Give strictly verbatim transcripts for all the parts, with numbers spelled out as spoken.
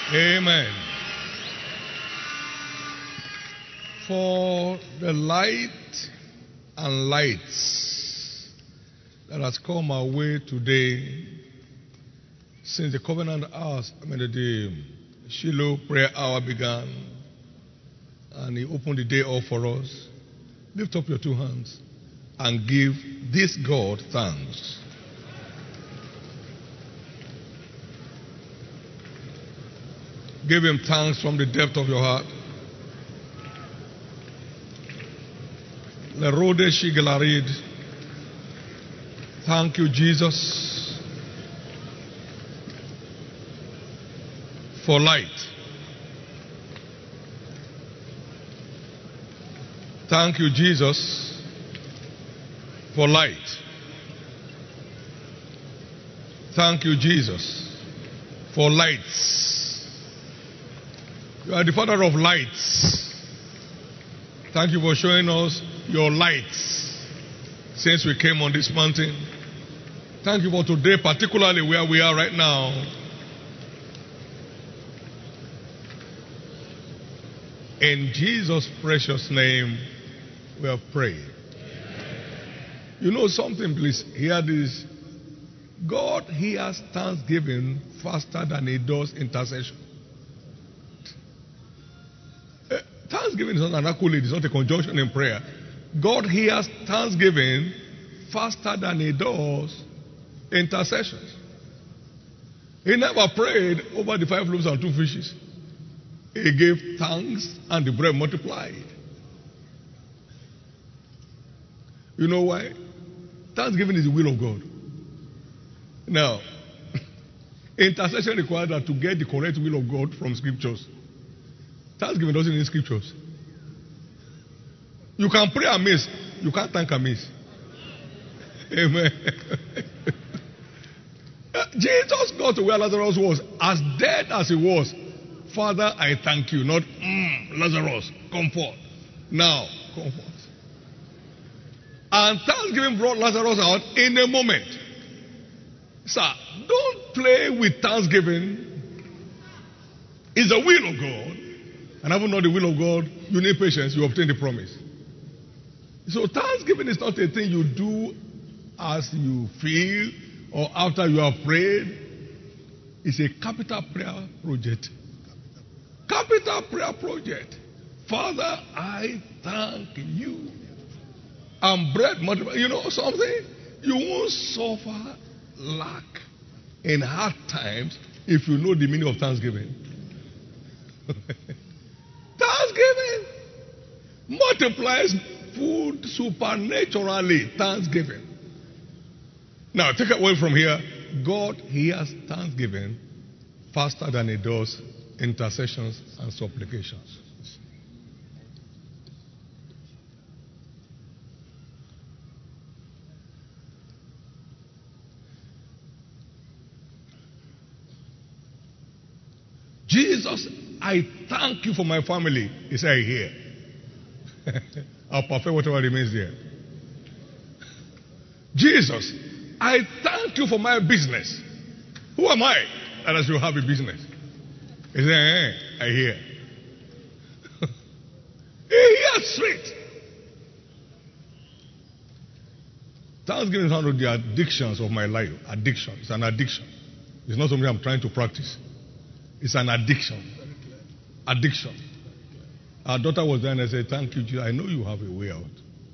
Amen. For the light and lights that has come our way today since the covenant hours, I mean the Shiloh prayer hour began, and he opened the day up for us. Lift up your two hands and give this God thanks. Give him thanks from the depth of your heart. Lerode Shigelarid. Thank you, Jesus, for light. Thank you, Jesus, for light. Thank you, Jesus, for lights. You are the Father of lights. Thank you for showing us your lights since we came on this mountain. Thank you for today, particularly where we are right now. In Jesus' precious name, we have prayed. You know something, please? Hear this. God hears thanksgiving faster than he does intercession. Uh, thanksgiving is not an accolade, it's not a conjunction in prayer. God hears thanksgiving faster than he does intercessions. He never prayed over the five loaves and two fishes. He gave thanks and the bread multiplied. You know why? Thanksgiving is the will of God. Now, intercession requires that to get the correct will of God from scriptures. Thanksgiving doesn't need scriptures. You can pray amiss, you can't thank amiss. Amen. Jesus got to where Lazarus was, as dead as he was. Father, I thank you. Not, mm, Lazarus, comfort. Now, comfort. And thanksgiving brought Lazarus out in a moment. Sir, don't play with thanksgiving. It's the will of God. And having not the will of God, you need patience, you obtain the promise. So thanksgiving is not a thing you do as you feel or after you have prayed. It's a capital prayer project. Capital prayer project. Father, I thank you. And bread multiply. You know something? You won't suffer lack in hard times if you know the meaning of thanksgiving. Thanksgiving multiplies food supernaturally. Thanksgiving. Now, take it away from here. God hears thanksgiving faster than he does intercessions and supplications. Jesus, I thank you for my family. He said, here. I'll perfect whatever remains there. Jesus, I thank you for my business. Who am I that I should have a business? He said, eh, I hear. He hears straight. Thanksgiving is one of the addictions of my life. Addiction. It's an addiction. It's not something I'm trying to practice. It's an addiction. Addiction. Our daughter was there and I said, thank you, Jesus. I know you have a way out.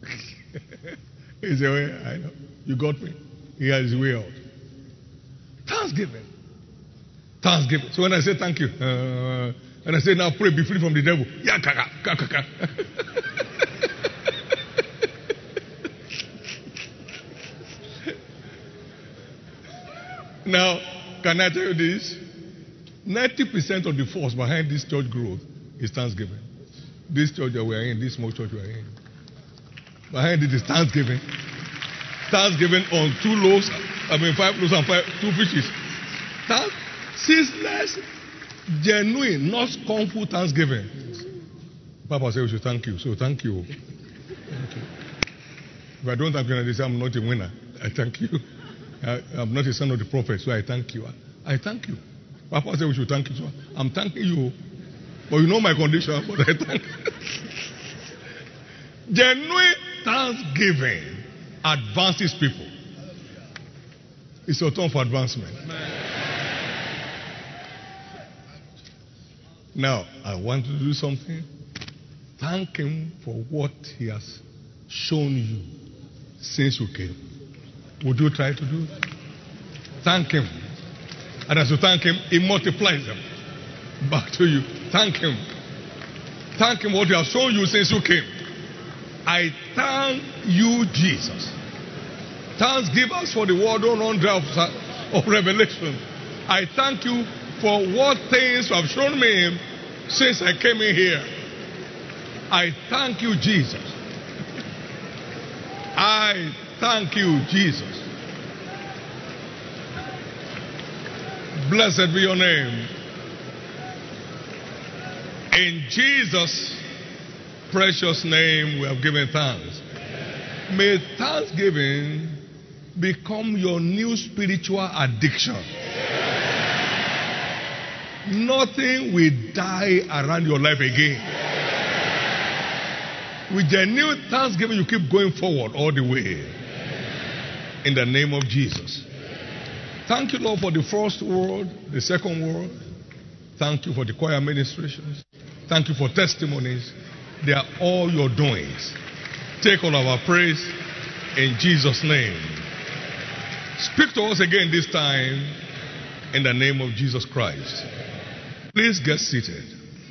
He said, well, I know. You got me. He has his way out. Thanksgiving. Thanksgiving. So when I say thank you, uh, and I say now pray, be free from the devil. Yeah, kaka, kaka, kaka. Now, can I tell you this? ninety percent of the force behind this church growth is thanksgiving. This church that we are in, this small church we are in, behind it is thanksgiving. Thanksgiving on two loaves, I mean five loaves and five, two fishes. Thank, ceaseless, genuine, not scornful thanksgiving. Papa said we should thank you, so thank you. Thank you. If I don't thank you, they say I'm not a winner. I thank you. I, I'm not a son of the prophet, so I thank you. I, I thank you. Papa said we should thank you. So I'm thanking you. But you know my condition. But I thank Genuine thanksgiving advances people. It's your turn for advancement. Now, I want to do something. Thank him for what he has shown you since you came. Would you try to do it? Thank him. And as you thank him, he multiplies them back to you. Thank him. Thank him for what he has shown you since you came. I thank you, Jesus. Thanks give us for the word on dry of, of revelation. I thank you for what things you have shown me since I came in here. I thank you, Jesus. I thank you, Jesus. Blessed be your name. In Jesus' precious name we have given thanks. May thanksgiving become your new spiritual addiction. Nothing will die around your life again. With genuine thanksgiving, you keep going forward all the way. In the name of Jesus. Thank you, Lord, for the first word, the second word. Thank you for the choir ministrations. Thank you for testimonies. They are all your doings. Take all of our praise in Jesus' name. Speak to us again this time in the name of Jesus Christ. Please get seated.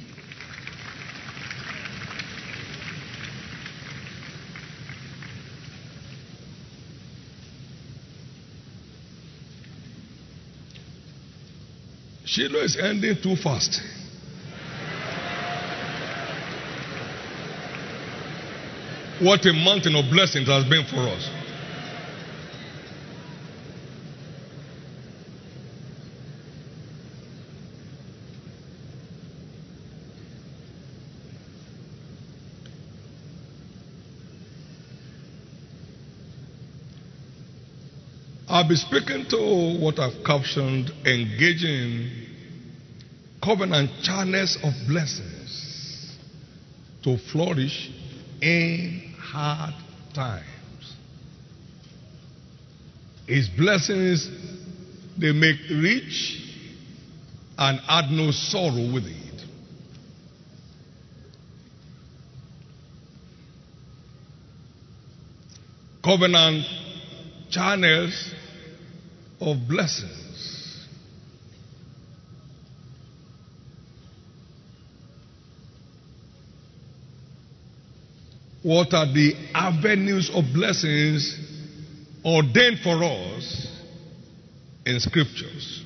Shiloh is ending too fast. What a mountain of blessings has been for us. I'll be speaking to what I've captioned engaging covenant channels of blessings to flourish in hard times. His blessings, they make rich and add no sorrow with it. Covenant channels of blessings. What are the avenues of blessings ordained for us in scriptures?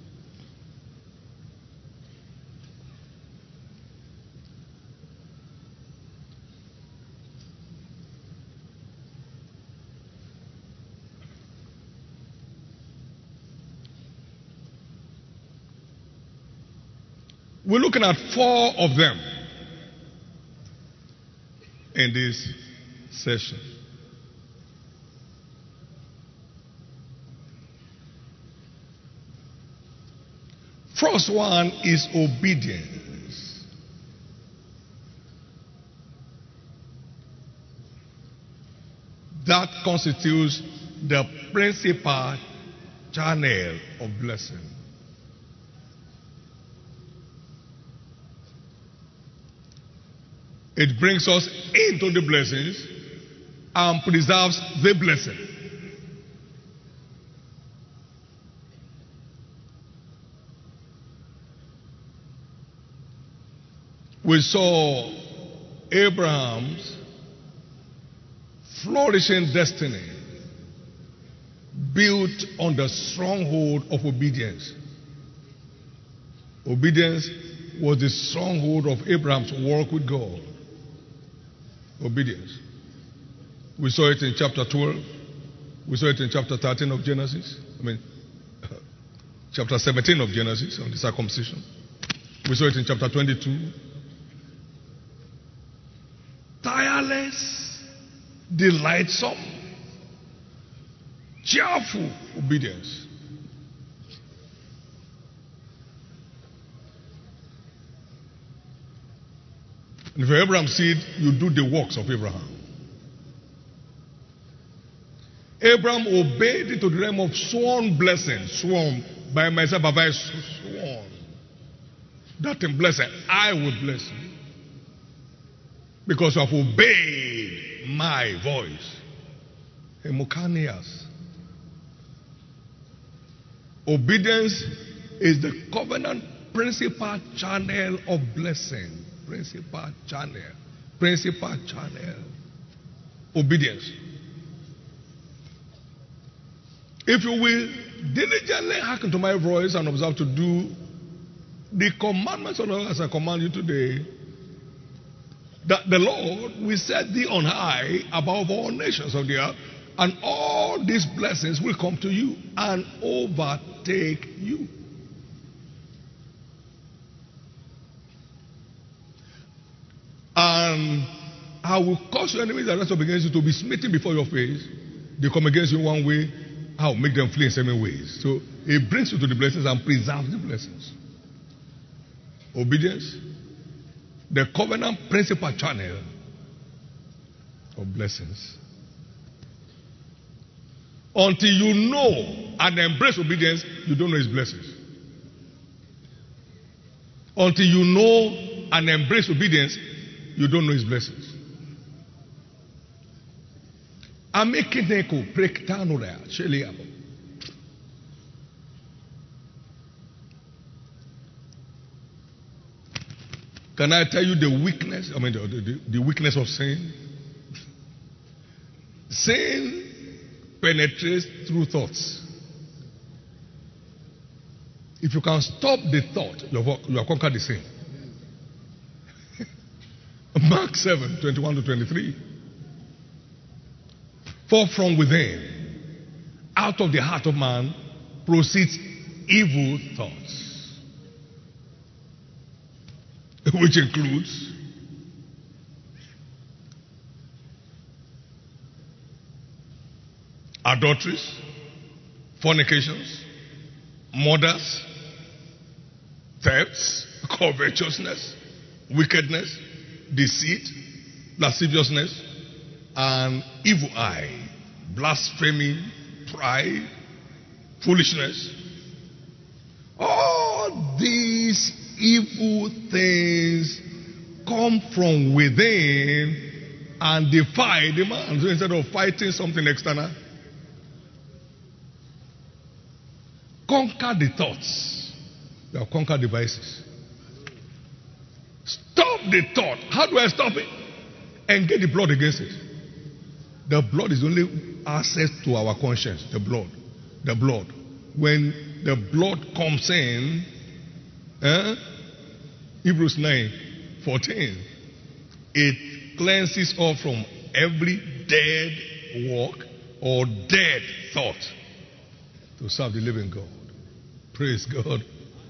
We're looking at four of them in this session. First one is obedience. That constitutes the principal channel of blessing. It brings us into the blessings and preserves the blessing. We saw Abraham's flourishing destiny built on the stronghold of obedience. Obedience was the stronghold of Abraham's walk with God. Obedience. We saw it in chapter twelve. We saw it in chapter thirteen of Genesis. I mean, chapter seventeen of Genesis on the circumcision. We saw it in chapter twenty-two. Tireless, delightsome, cheerful obedience. And if you're Abraham's seed, you do the works of Abraham. Abraham obeyed into the realm of sworn blessing. Sworn by myself, have I sworn that in blessing I will bless you, because you have obeyed my voice. Hemokanias. Obedience is the covenant principal channel of blessing. Principal channel. Principal channel. Obedience. If you will diligently hearken to my voice and observe to do the commandments of the Lord as I command you today, that the Lord will set thee on high above all nations of the earth, and all these blessings will come to you and overtake you. And I will cause your enemies that rise up against you to be smitten before your face. They come against you one way, I will make them flee in seven ways. So it brings you to the blessings and preserves the blessings. Obedience, the covenant principal channel of blessings. Until you know and embrace obedience, you don't know his blessings. Until you know and embrace obedience, you don't know his blessings. Amekineko prektanura sheliabo. Can I tell you the weakness? I mean, the, the, the weakness of sin? Sin penetrates through thoughts. If you can stop the thought, you have, you have conquered the sin. Mark seven, twenty-one to twenty-three. For from within, out of the heart of man, proceeds evil thoughts, which includes adulteries, fornications, murders, thefts, covetousness, wickedness, deceit, lasciviousness, and evil eye, blasphemy, pride, foolishness. All these evil things come from within and defy the man. So instead of fighting something external, conquer the thoughts. You have conquered the vices. Stop the thought. How do I stop it? And get the blood against it. The blood is only access to our conscience. The blood. The blood. When the blood comes in, eh, Hebrews nine fourteen, it cleanses off from every dead work or dead thought to serve the living God. Praise God.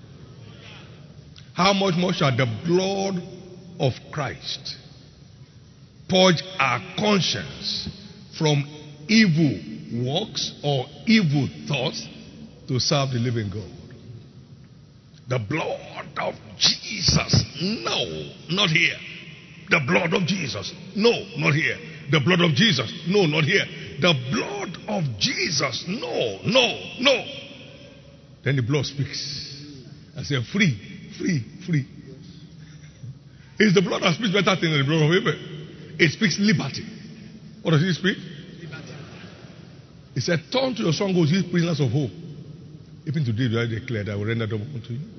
How much more shall the blood of Christ purge our conscience from evil works or evil thoughts to serve the living God? The blood of Jesus. No, not here. The blood of Jesus. No, not here. The blood of Jesus. No, not here. The blood of Jesus. No, no, no. Then the blood speaks. I say, free, free, free. It's the blood that speaks better things than the blood of Abel. It speaks liberty. What does it speak? Liberty. It said, turn to your strongholds, ye prisoners of hope. Even today, I declare that I will render them unto you.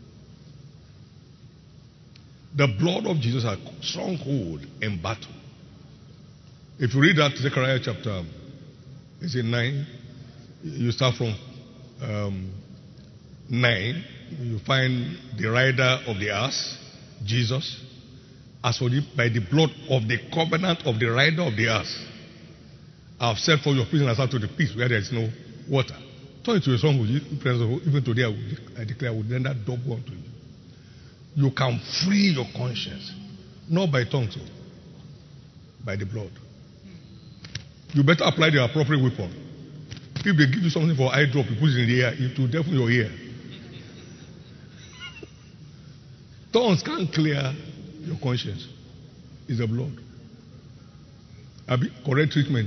The blood of Jesus has stronghold in battle. If you read that Zechariah chapter, is it nine? You start from um, nine. You find the rider of the ass, Jesus. As for the, by the blood of the covenant of the rider of the ass, I have set for your prisoners out to the peace where there is no water. Turn it to a song with you. Even today, I, will, I declare I will render double unto you. You can free your conscience, not by tongue, so by the blood. You better apply the appropriate weapon. If they give you something for eye drop, you put it in the ear, it will deafen your ear. Tongues can't clear your conscience. is the blood. Abi, correct treatment.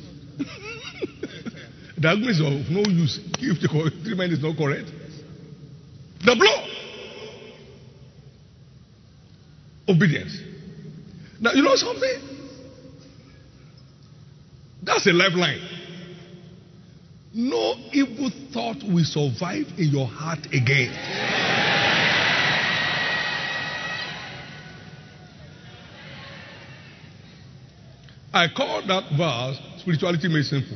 Diagnosis of no use if the treatment is not correct. The blood. Obedience. Now, you know something? That's a lifeline. No evil thought will survive in your heart again. I call that verse spirituality made simple.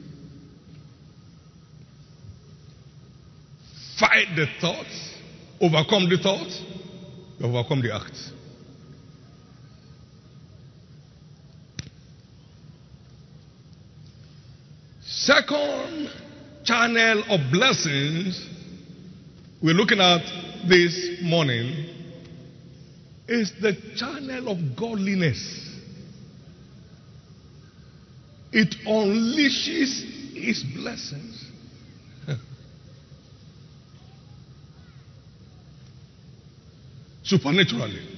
Fight the thoughts, overcome the thoughts, overcome the acts. Second channel of blessings we're looking at this morning is the channel of godliness. It unleashes His blessings. Supernaturally.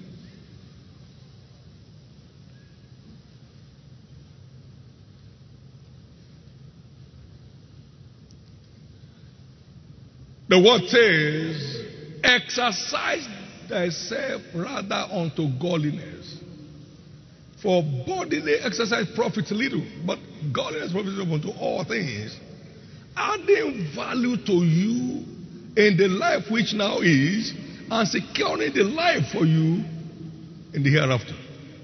The word says, exercise thyself rather unto godliness. For bodily exercise profits little, but godliness profits unto all things, adding value to you in the life which now is, and securing the life for you in the hereafter.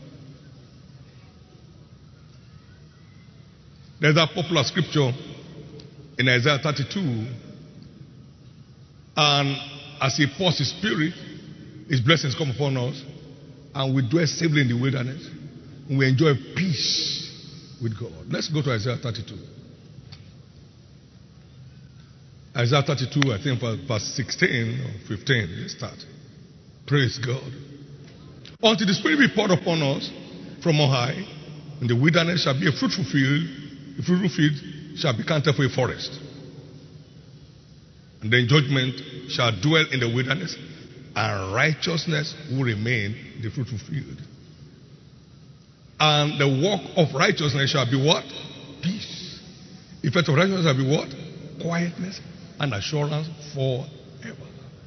There's that popular scripture in Isaiah thirty-two. And as He pours His Spirit, His blessings come upon us, and we dwell safely in the wilderness, and we enjoy peace with God. Let's go to Isaiah thirty-two. Isaiah thirty-two, I think verse sixteen or fifteen. Let's start. Praise God. Until the Spirit be poured upon us from on high, in the wilderness shall be a fruitful field, the fruitful field shall be counted for a forest. And then judgment shall dwell in the wilderness, and righteousness will remain in the fruitful field. And the work of righteousness shall be what? Peace. Effect of righteousness shall be what? Quietness and assurance forever.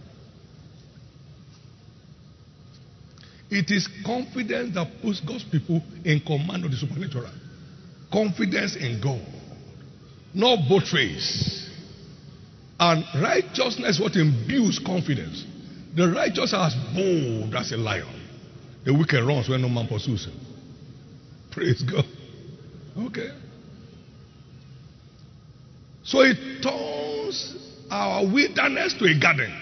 It is confidence that puts God's people in command of the supernatural. Confidence in God, not betrayals. And righteousness what imbues confidence. The righteous are as bold as a lion. The wicked runs when no man pursues him. Praise God. Okay. So it turns our wilderness to a garden.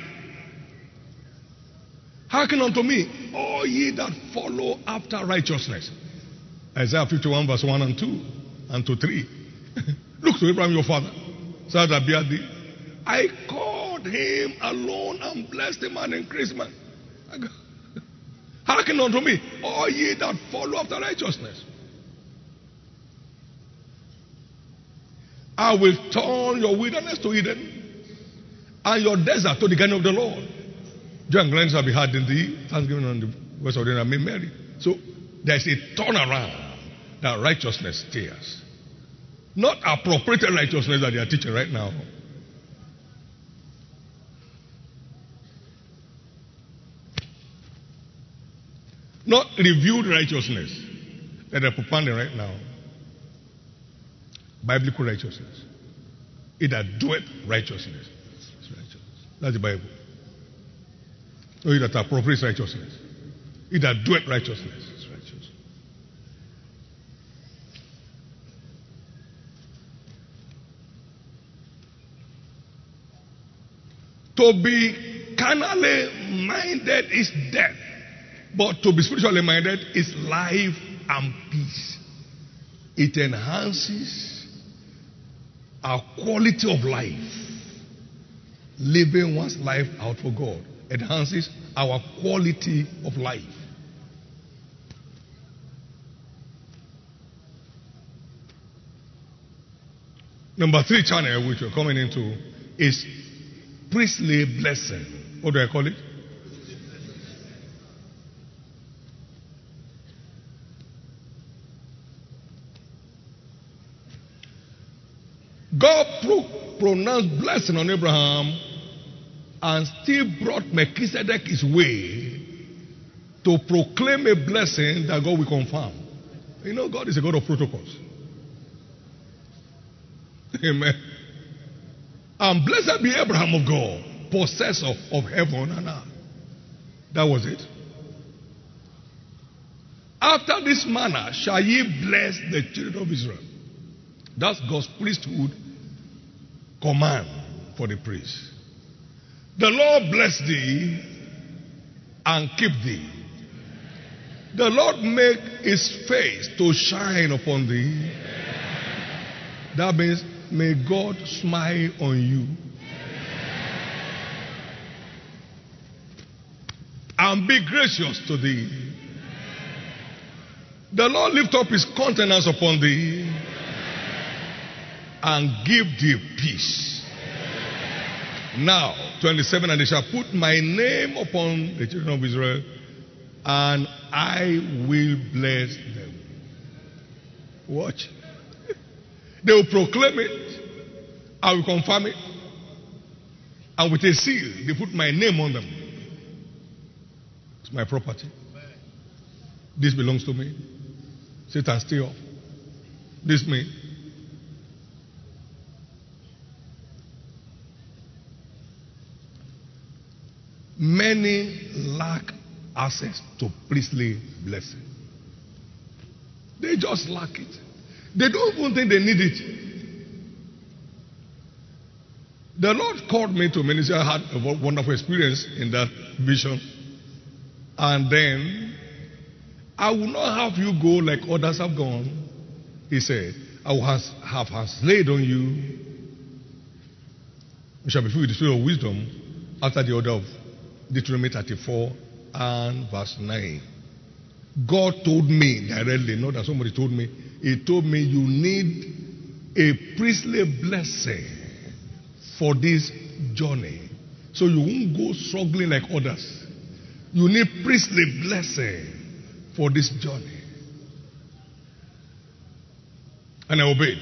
Hearken unto me, all ye that follow after righteousness. Isaiah fifty-one verse one and two and to three. Look to Abraham your father. So that bear thee. I called him alone and blessed him and increased him. Hearken unto me, all ye that follow after righteousness. I will turn your wilderness to Eden, and your desert to the garden of the Lord. Joy and gladness shall be had in thee, thanksgiving on the west of the land made merry. So there's a turnaround that righteousness steers. Not appropriated righteousness that they are teaching right now. Not revealed righteousness that they're propounding right now. Biblical righteousness. It that doeth righteousness. That's the Bible. No, it that appropriates righteousness. It that doeth righteousness is righteous. To be carnally minded is death. But to be spiritually minded is life and peace. It enhances our quality of life. Living one's life out for God enhances our quality of life. Number three channel which we're coming into is priestly blessing. What do I call it? God pro- pronounced blessing on Abraham and still brought Melchizedek his way to proclaim a blessing that God will confirm. You know, God is a God of protocols. Amen. And blessed be Abraham of God, possessor of heaven and earth. That was it. After this manner shall ye bless the children of Israel. That's God's priesthood command for the priest. The Lord bless thee and keep thee. The Lord make his face to shine upon thee. That means may God smile on you. And be gracious to thee. The Lord lift up his countenance upon thee and give thee peace. Now, twenty-seven, and they shall put my name upon the children of Israel, and I will bless them. Watch. They will proclaim it, I will confirm it, and with a seal, they put my name on them. It's my property. This belongs to me. Satan, stay off. This me. Many lack access to priestly blessing. They just lack it. They don't even think they need it. The Lord called me to minister. I had a wonderful experience in that vision. And then, I will not have you go like others have gone. He said, I will has, have hands laid on you. You shall be filled with the spirit of wisdom after the order of Deuteronomy thirty-four and verse nine. God told me directly, not that somebody told me. He told me you need a priestly blessing for this journey. So you won't go struggling like others. You need priestly blessing for this journey. And I obeyed.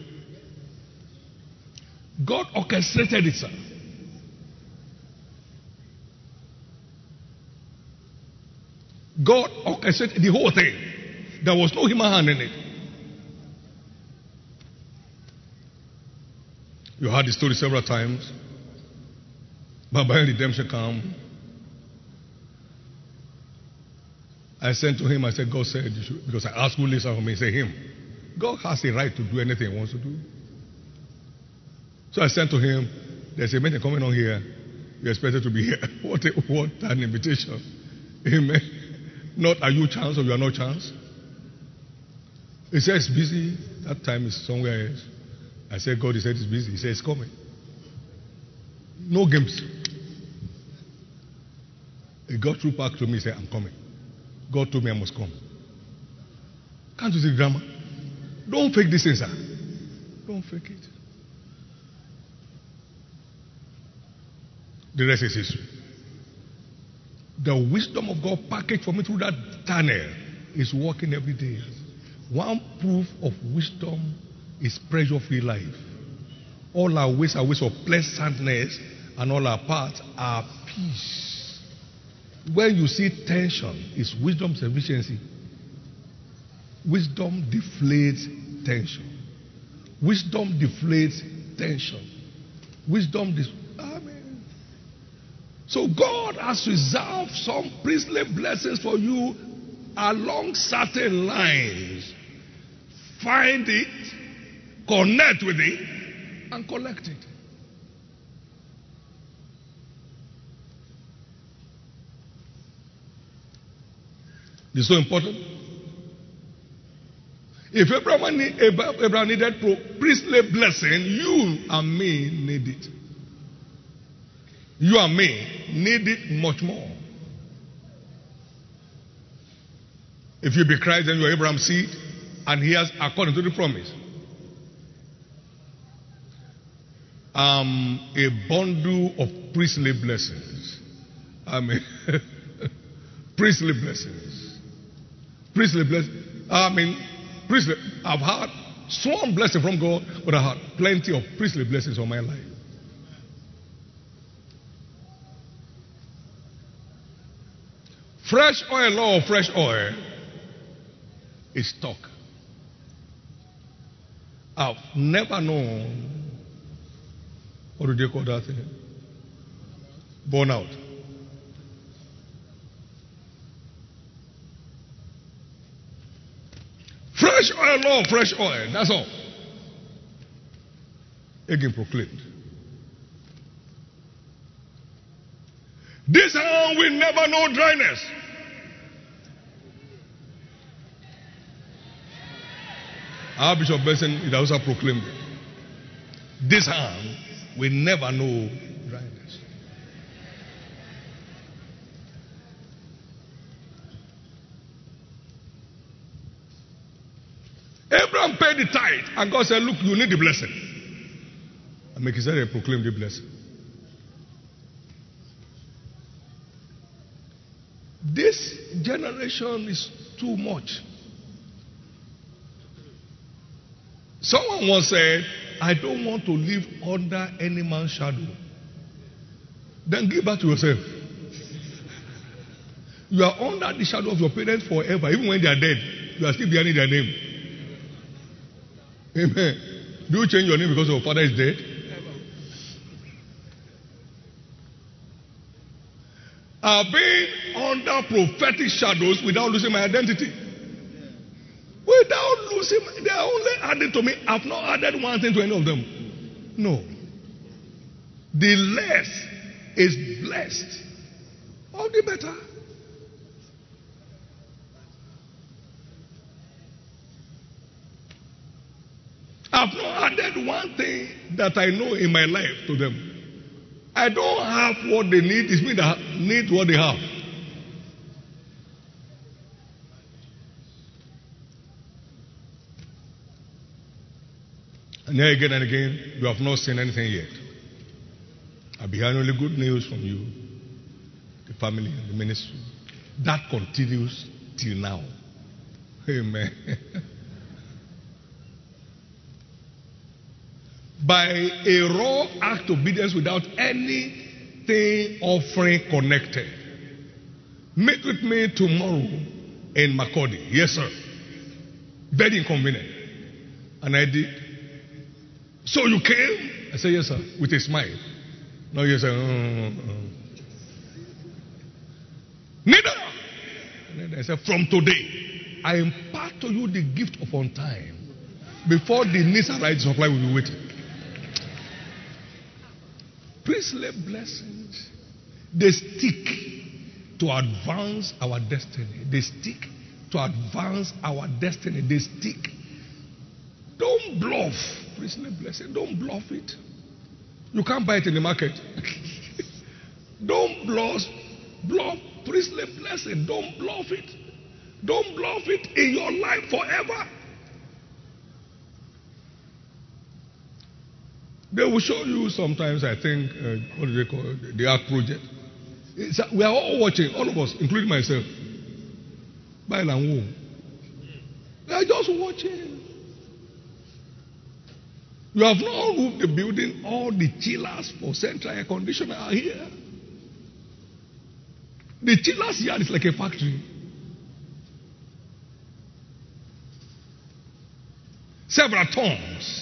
God orchestrated it, sir. God orchestrated the whole thing. There was no human hand in it. You heard the story several times. But by redemption come. I sent to him, I said, God said, you should, because I asked who listen for me, he said him. God has a right to do anything he wants to do. So I sent to him, there's a meeting coming on here. You're expected to be here. What, a, what an invitation. Amen. Not are you chance or you are not chance. He said it's busy. That time is somewhere else. I said, God, he said it's busy. He said it's coming. No games. He got through back to me and said, I'm coming. God told me I must come. Can't you see grammar? Don't fake this thing, sir. Don't fake it. The rest is history. The wisdom of God packaged for me through that tunnel is working every day. One proof of wisdom is pressure-free life. All our ways are ways of pleasantness, and all our paths are peace. When you see tension, it's wisdom's efficiency. Wisdom deflates tension. Wisdom deflates tension. Wisdom dis- Amen. So God has reserved some priestly blessings for you along certain lines. Find it, connect with it, and collect it. It's so important. If Abraham, need, Abraham needed priestly blessing, you and me need it. You and me need it much more. If you be Christ, then you are Abraham's seed, and he has, according to the promise, um, a bundle of priestly blessings. I mean, priestly blessings. Priestly blessings. I mean, priestly. I've had sworn blessing from God, but I had plenty of priestly blessings on my life. Fresh oil, law of fresh oil, is stock. I've never known, what do they call that thing? Burnout. Fresh oil, law of fresh oil, that's all. Again proclaimed. This hand will never know dryness. Our Bishop Benson is also proclaimed it. This hand will never know dryness. Abraham paid the tithe, and God said, look, you need the blessing. And Melchizedek proclaimed the blessing. This generation is too much. Someone once said, I don't want to live under any man's shadow. Then give back to yourself. You are under the shadow of your parents forever. Even when they are dead, you are still bearing their name. Amen. Do you change your name because your father is dead? I've been under prophetic shadows without losing my identity. Without losing, they are only adding to me. I've not added one thing to any of them. No. The less is blessed, all the better. I've not added one thing that I know in my life to them. I don't have what they need. It's me that need what they have. And then again and again, you have not seen anything yet. I'll be hearing only good news from you, the family and the ministry. That continues till now. Amen. By a raw act of obedience without anything offering connected. Meet with me tomorrow in Makurdi. Yes, sir. Very inconvenient. And I did. So you came? I said, yes, sir, with a smile. No, yes, sir. Mm, mm. Neither. I said, from today, I impart to you the gift of on time. Before the needs arise, supply will be waiting. Priestly blessings, they stick to advance our destiny. They stick to advance our destiny. They stick. Don't bluff. Priestly blessing, don't bluff it. You can't buy it in the market. Don't bluff, bluff priestly blessing. Don't bluff it. Don't bluff it in your life forever. They will show you sometimes, I think, uh, what do they call it? The Ark Project. It's, we are all watching, all of us, including myself. By and home. We are just watching. You have not roofed the building. All the chillers for central air conditioner are here. The chillers here is like a factory. Several tons.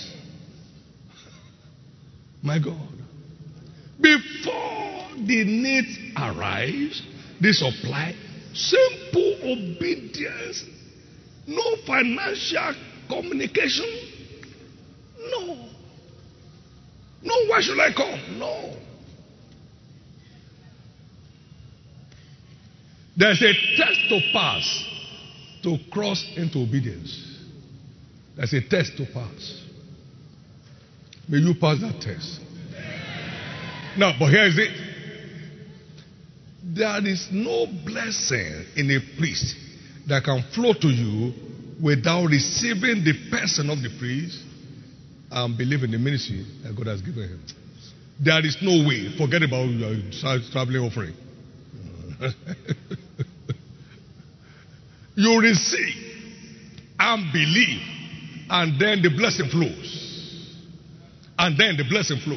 My God. Before the needs arise, the supply, simple obedience, no financial communication. No. No, why should I come? No. There's a test to pass to cross into obedience. There's a test to pass. May you pass that test. Now, but here is it. There is no blessing in a priest that can flow to you without receiving the person of the priest and believe in the ministry that God has given him. There is no way. Forget about your traveling offering. You receive and believe and then the blessing flows. And then the blessing flows.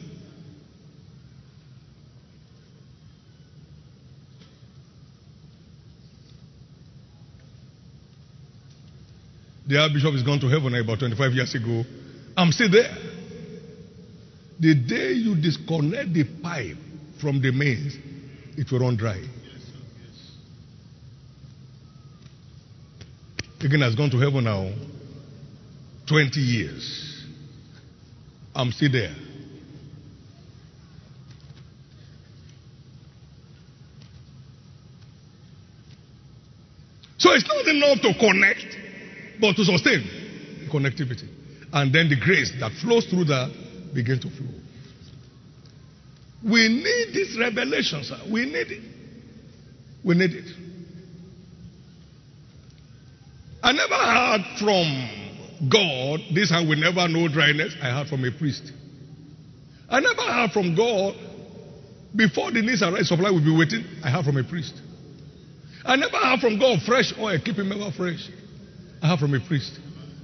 The Archbishop is gone to heaven about twenty-five years ago. I'm still there. The day you disconnect the pipe from the mains, it will run dry. Again, has gone to heaven now twenty years. I'm still there. So it's not enough to connect, but to sustain connectivity. And then the grace that flows through that begins to flow. We need this revelation, sir. We need it. We need it. I never heard from God, this hand will never know dryness. I heard from a priest. I never heard from God, before the needs arise, supply will be waiting. I heard from a priest. I never heard from God, fresh oil, keep him ever fresh. I heard from a priest.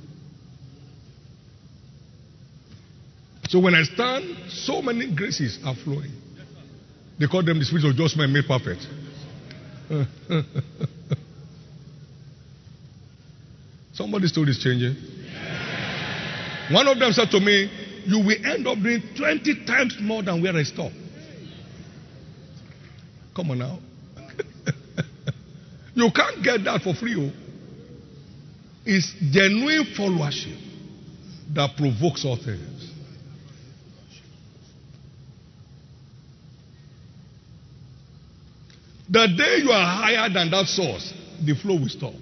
So when I stand, so many graces are flowing. They call them the spirits of just men made perfect. Somebody's story is changing. One of them said to me, you will end up doing twenty times more than where I stop. Come on now. You can't get that for free. Oh. It's genuine followership that provokes all things. The day you are higher than that source, the flow will stop.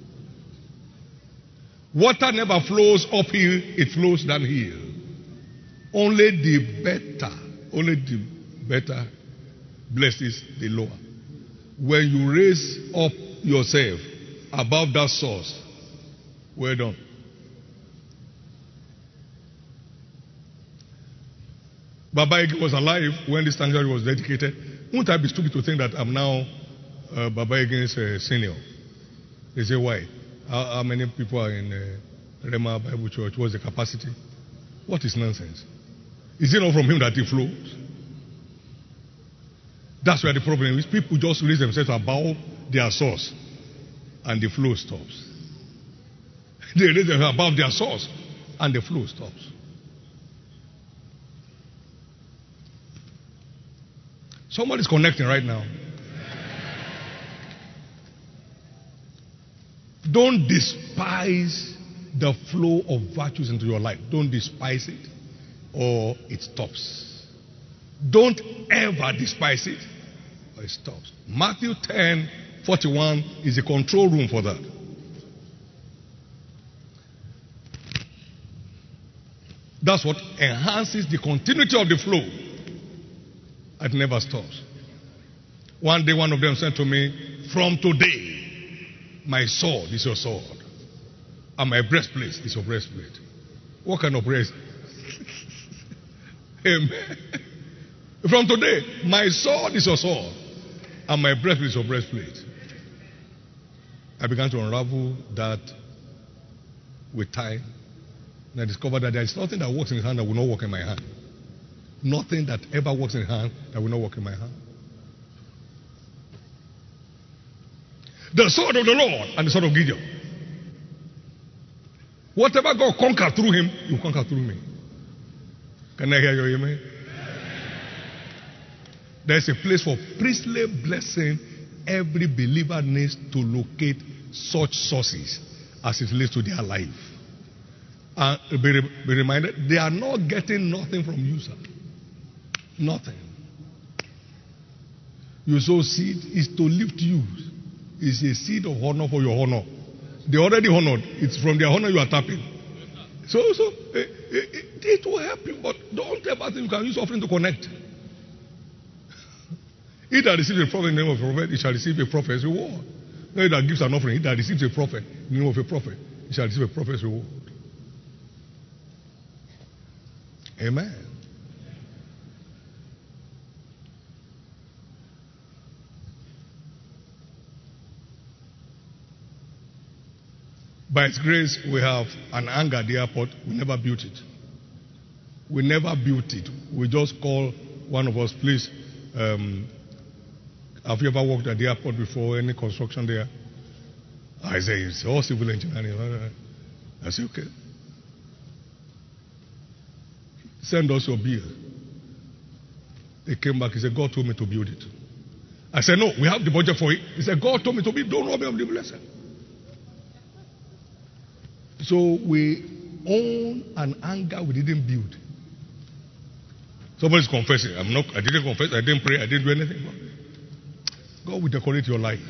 Water never flows uphill, it flows downhill. Only the better, only the better blesses the lower. When you raise up yourself above that source, well done. Baba Ege was alive when this sanctuary was dedicated. Won't I be stupid to think that I'm now uh, Baba Ege's uh, senior? They say, why? How, how many people are in uh, Rema Bible Church? What's the capacity? What is nonsense? Is it not from him that it flows? That's where the problem is. People just raise themselves above their source and the flow stops. They raise themselves above their source and the flow stops. Somebody's connecting right now. Don't despise the flow of virtues into your life. Don't despise it or it stops. Don't ever despise it or it stops. Matthew ten forty-one is a control room for that. That's what enhances the continuity of the flow. It never stops. One day one of them said to me, from today, my sword is your sword. And my breastplate is your breastplate. What kind of breast? Amen. From today, my sword is your sword. And my breastplate is your breastplate. I began to unravel that with time. And I discovered that there is nothing that works in his hand that will not work in my hand. Nothing that ever works in hand that will not work in my hand. The sword of the Lord and the sword of Gideon. Whatever God conquered through him, you conquer through me. Can I hear your amen? There's a place for priestly blessing. Every believer needs to locate such sources as it relates to their life. And be, be reminded, they are not getting nothing from you, sir. Nothing. You sow seed is to lift you. It's a seed of honor for your honor. They already honored. It's from their honor you are tapping. So, so it, it, it will help you, but don't ever think you can use offering to connect. He that receives a prophet in the name of a prophet, he shall receive a prophet's reward. No, he that gives an offering, he that receives a prophet in the name of a prophet, he shall receive a prophet's reward. Amen. By His grace, we have an hangar at the airport. We never built it. We never built it. We just call one of us, please. Um, have you ever worked at the airport before? Any construction there? I say, it's all civil engineering. I say, okay. Send us your bill. He came back. He said, God told me to build it. I said, no, we have the budget for it. He said, God told me to build. Don't rob me of the blessing. So we own an hangar we didn't build. Somebody's confessing. I'm not. I didn't confess. I didn't pray. I didn't do anything. God will decorate your life.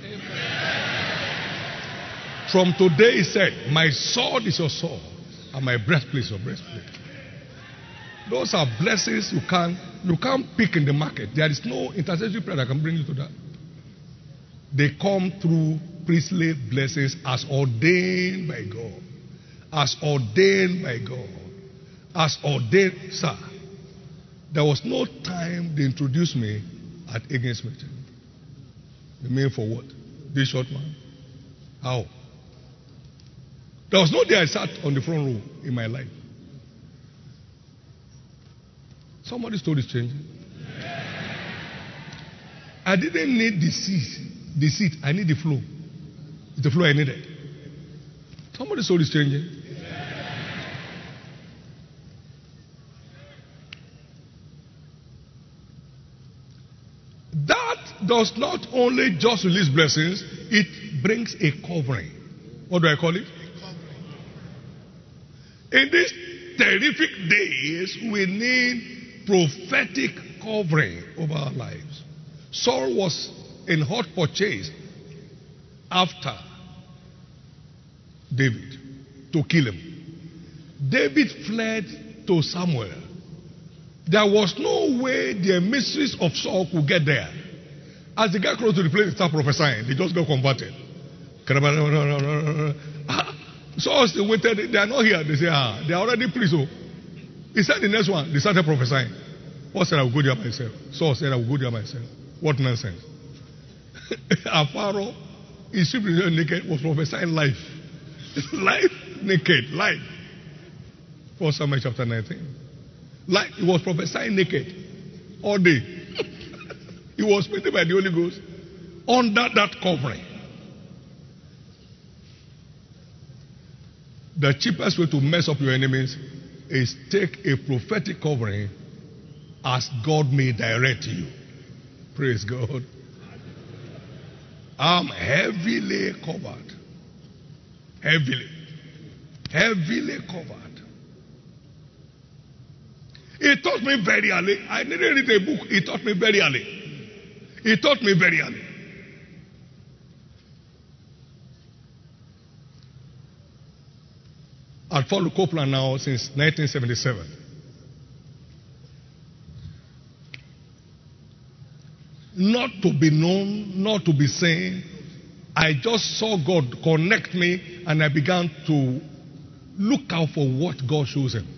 Amen. From today, He said, my sword is your sword, and my breastplate is your breastplate. Those are blessings you can't you can't pick in the market. There is no intercessory prayer that can bring you to that. They come through priestly blessings as ordained by God. As ordained by God. As ordained, sir. There was no time they introduced me at Against meeting. You mean for what? This short man? How? There was no day I sat on the front row in my life. Somebody's story is changing. I didn't need the seat. The seat. I need the flow. It's the flow I needed. Somebody's story is changing. That does not only just release blessings, it brings a covering. What do I call it? In these terrific days, we need prophetic covering over our lives. Saul was in hot purchase after David to kill him. David fled to Samuel. There was no way the emissaries of Saul could get there. As they got close to the place, they started prophesying. They just got converted. Saul still waited. They are not here. They say, ah, they are already priests. So he said the next one. They started prophesying. Paul said, I will go there myself. Saul said, I will go there myself. What nonsense. Pharaoh, his sheep naked, was prophesying life. Life naked. Life. First Samuel chapter nineteen. Like he was prophesying naked all day. He was speaking by the Holy Ghost under that covering. The cheapest way to mess up your enemies is take a prophetic covering as God may direct you. Praise God. I'm heavily covered. Heavily. Heavily covered. He taught me very early. I didn't read a book. He taught me very early. He taught me very early. I've followed Copeland now since nineteen seventy-seven. Not to be known, not to be seen. I just saw God connect me and I began to look out for what God shows him.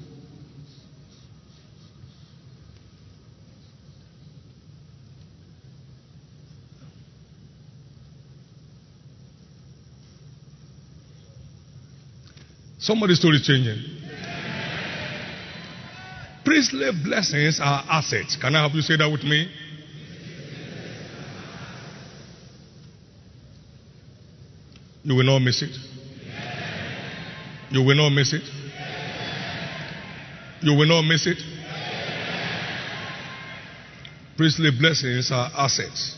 Somebody's story is changing. Priestly blessings are assets. Can I have you say that with me? You will not miss it. You will not miss it. You will not miss it. Priestly blessings are assets.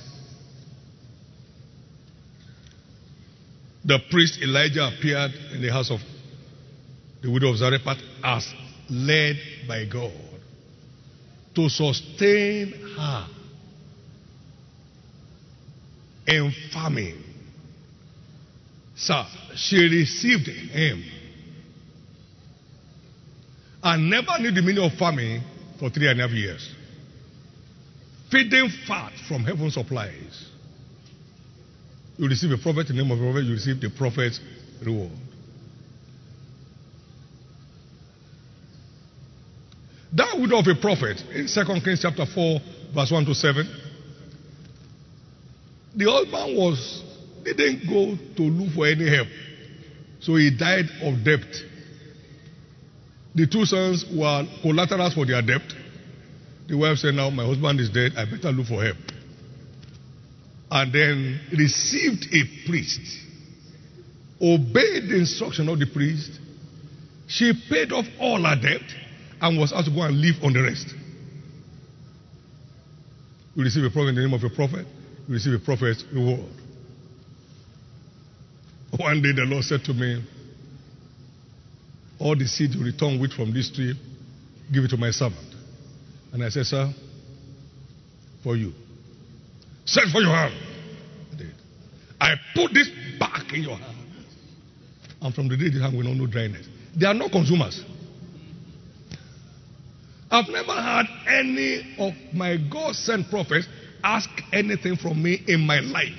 The priest Elijah appeared in the house of the widow of Zarephath as led by God to sustain her in famine. Sir, she received him and never knew the meaning of famine for three and a half years. Feeding fat from heaven's supplies. You receive a prophet in the name of a prophet, you receive the prophet's reward. That widow of a prophet in Second Kings chapter four, verse one to seven. The husband was didn't go to look for any help. So he died of debt. The two sons were collaterals for their debt. The wife said, now my husband is dead, I better look for help. And then received a priest, obeyed the instruction of the priest. She paid off all her debt and was asked to go and live on the rest. You receive a prophet in the name of a prophet, you receive a prophet's reward. One day the Lord said to me, all the seed you return with from this tree, give it to my servant. And I said, sir, for you. Send for your hand. I did. I put this back in your hand. And from the day this hand will not know dryness. They are not consumers. I've never had any of my God-sent prophets ask anything from me in my life.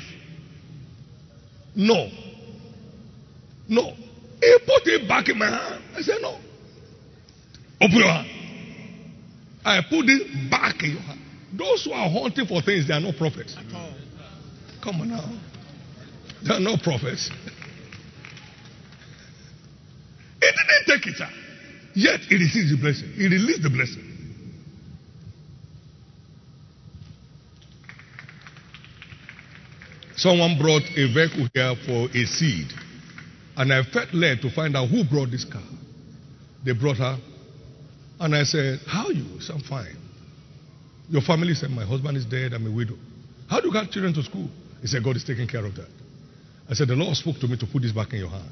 No. No. He put it back in my hand. I said, no. Open your hand. I put it back in your hand. Those who are hunting for things, they are not prophets. At all. Come on now. They are not prophets. He didn't take it, sir. Yet he received the blessing. He released the blessing. Someone brought a vehicle here for a seed. And I felt led to find out who brought this car. They brought her. And I said, how are you? So I'm fine. Your family said, my husband is dead. I'm a widow. How do you get children to school? He said, God is taking care of that. I said, the Lord spoke to me to put this back in your hand.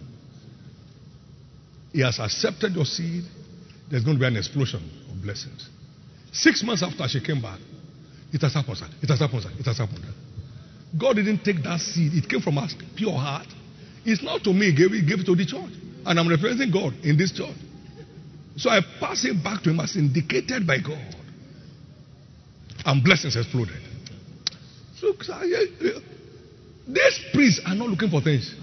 He has accepted your seed. There's going to be an explosion of blessings. Six months after she came back, it has happened, sir. It has happened, sir. It has happened. God didn't take that seed. It came from a pure heart. It's not to me, he gave it, he gave it to the church. And I'm representing God in this church. So I pass it back to him as indicated by God. And blessings exploded. So these priests are not looking for things.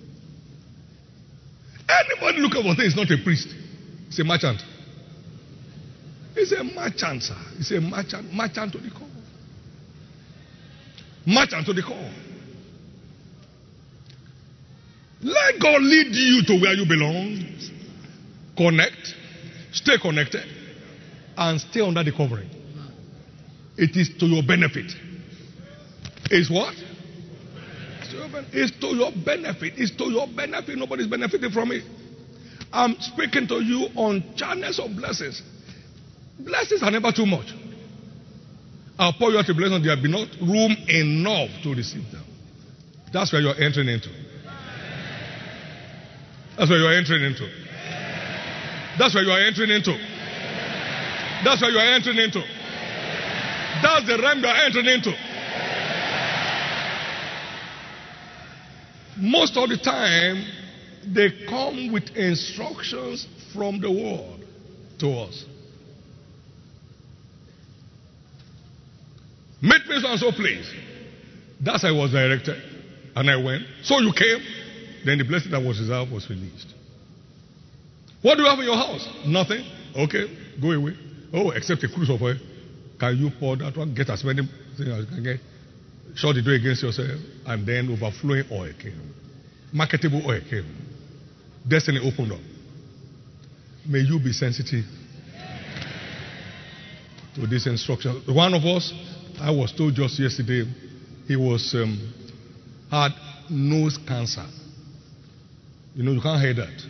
Anybody looking for things is not a priest. It's a merchant. It's a merchant, sir. It's a merchant. Merchant to the core. Merchant to the core. Let God lead you to where you belong. Connect. Stay connected. And stay under the covering. It is to your benefit. It's what? It's to your benefit. It's to your benefit. It's to your benefit. Nobody's benefiting from it. I'm speaking to you on channels of blessings. Blessings are never too much. I'll pour you out a blessing. There will be not room enough to receive them. That's where you're entering into. That's where you're entering into. That's where you are entering into. That's where you are entering into. That's the realm you are entering into. Most of the time, they come with instructions from the world to us. Meet me so and so place. That's how I was directed. And I went. So you came. Then the blessing that was reserved was released. What do you have in your house? Nothing. Okay, go away. Oh, except a cruise of oil. Can you pour that one? Get as many things as you can get. Shut the door against yourself. And then overflowing oil came. Marketable oil came. Destiny opened up. May you be sensitive to this instruction. One of us, I was told just yesterday, he was um, had nose cancer. You know, you can't hear that.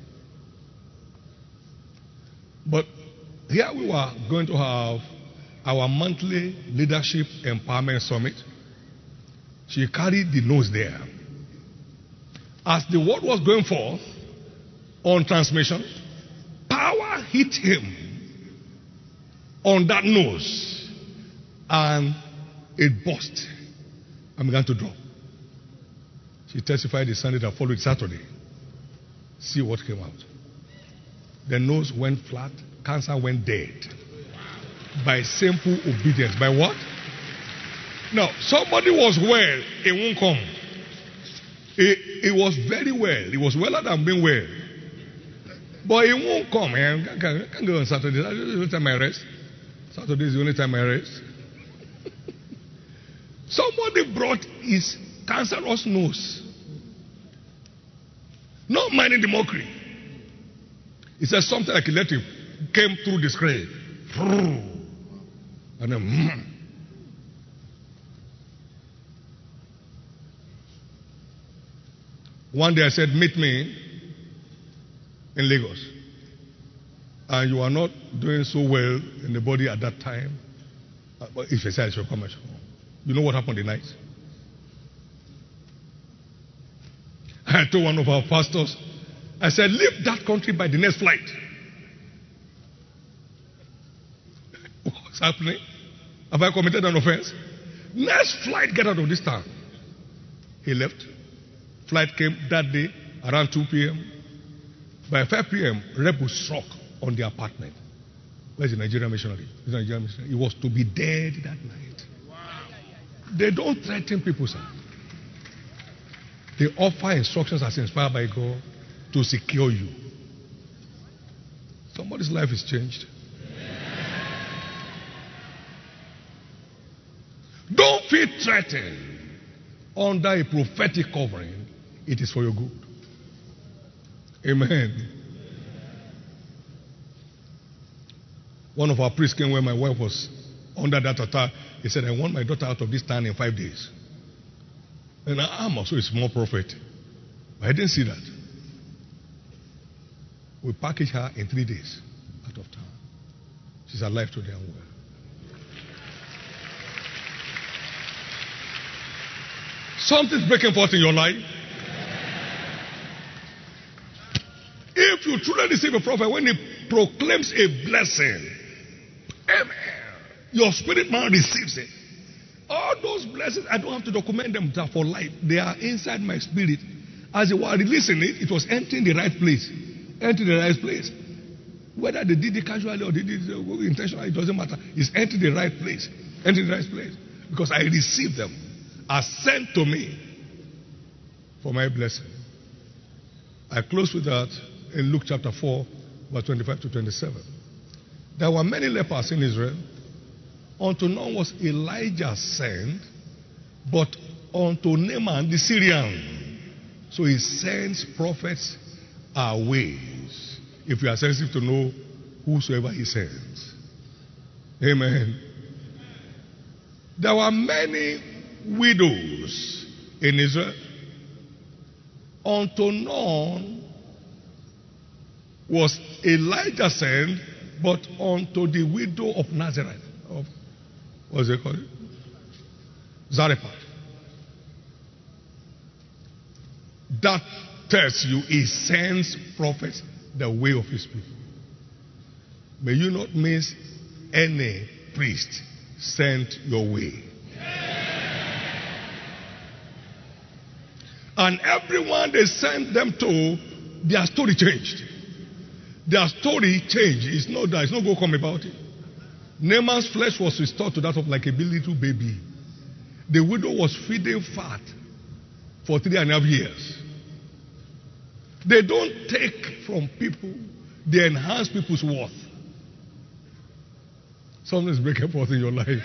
But here we were going to have our monthly leadership empowerment summit. She carried the nose there. As the word was going forth on transmission, power hit him on that nose and it burst and began to drop. She testified the Sunday that followed Saturday. See what came out. The nose went flat, cancer went dead. By simple obedience. By what? Now, somebody was well, it won't come. It, it was very well. It was weller than being well. But it won't come. I can't, can't go on Saturday. That's the only time I rest. Saturday is the only time I rest. Somebody brought his cancerous nose Not minding the mockery. He said something like electric came through the screen. And then, mm. One day I said, meet me in Lagos. And you are not doing so well in the body at that time. But if I say I should come, I should come. You know what happened the night? I told one of our pastors, I said, leave that country by the next flight. What's happening? Have I committed an offense? Next flight, get out of this town. He left. Flight came that day around two p.m. By five p.m., rebel struck on the apartment. Where's the Nigerian missionary? The Nigerian missionary. He was to be dead that night. Wow. They don't threaten people, sir. They offer instructions as inspired by God to secure you. Somebody's life is changed. Don't feel threatened under a prophetic covering. It is for your good. Amen. One of our priests came when my wife was under that attack. He said, I want my daughter out of this town in five days. And I'm also a small prophet. But I didn't see that. We packaged her in three days out of town. She's alive today and well. Something's breaking forth in your life. If you truly receive a prophet, when he proclaims a blessing, amen, your spirit man receives it. All those blessings, I don't have to document them for life. They are inside my spirit. As they were releasing it, it was entering the right place. Entering the right place. Whether they did it casually or they did it intentionally, it doesn't matter. It's entering the right place. Entering the right place. Because I received them as sent to me for my blessing. I close with that in Luke chapter four, verse twenty-five to twenty-seven. There were many lepers in Israel. Unto none was Elijah sent, but unto Naaman the Syrian. So he sends prophets our ways, if you are sensitive to know whosoever he sends. Amen. There were many widows in Israel. Unto none was Elijah sent, but unto the widow of Nazareth. Of, what's it called? Zarephath. That tells you he sends prophets the way of his people. May you not miss any priest sent your way. And everyone they sent them to, their story changed. Their story changed. It's not that. It's not going to come about it. Naaman's flesh was restored to that of like a little baby. The widow was feeding fat for three and a half years. They don't take from people. They enhance people's worth. Something is breaking forth in your life.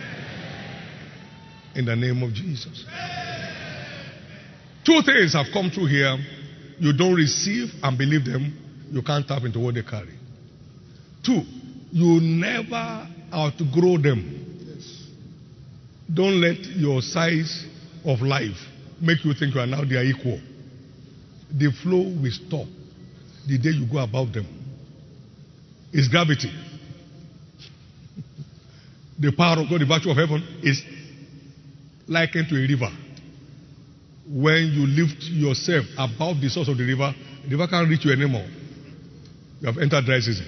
In the name of Jesus. Two things have come through here. You don't receive and believe them. You can't tap into what they carry. Two, you never outgrow them. Yes. Don't let your size of life make you think you are now their equal. The flow will stop the day you go above them. It's gravity. The power of God, the virtue of heaven, is likened to a river. When you lift yourself above the source of the river, the river can't reach you anymore. You have entered dry season.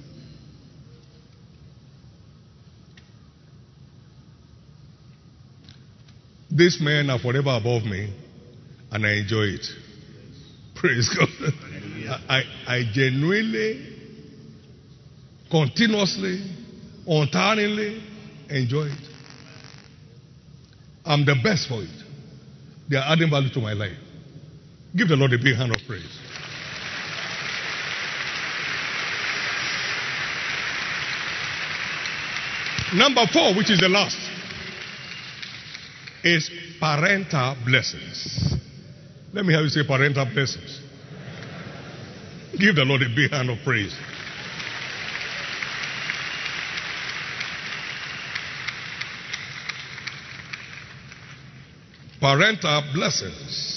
These men are forever above me, and I enjoy it. Praise God. I, I genuinely, continuously, untiringly enjoy it. I'm the best for it. They are adding value to my life. Give the Lord a big hand of praise. Number four, which is the last, is parental blessings. Let me have you say parental blessings. Give the Lord a big hand of praise. Parental blessings.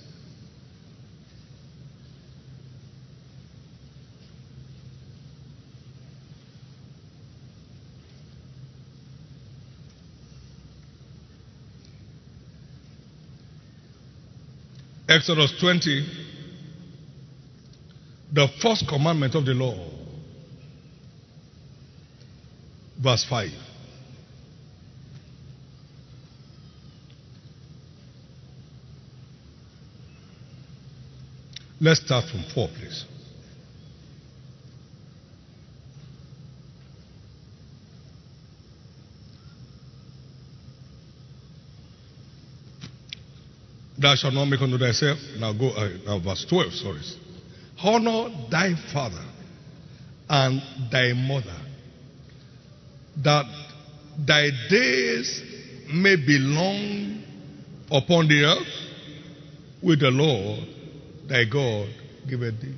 Exodus twenty, the first commandment of the law, verse five. Let's start from four, please. Thou shalt not make unto thyself. Now go, uh, now verse twelve, sorry. Honor thy father and thy mother, that thy days may be long upon the earth, with the Lord thy God giveth thee.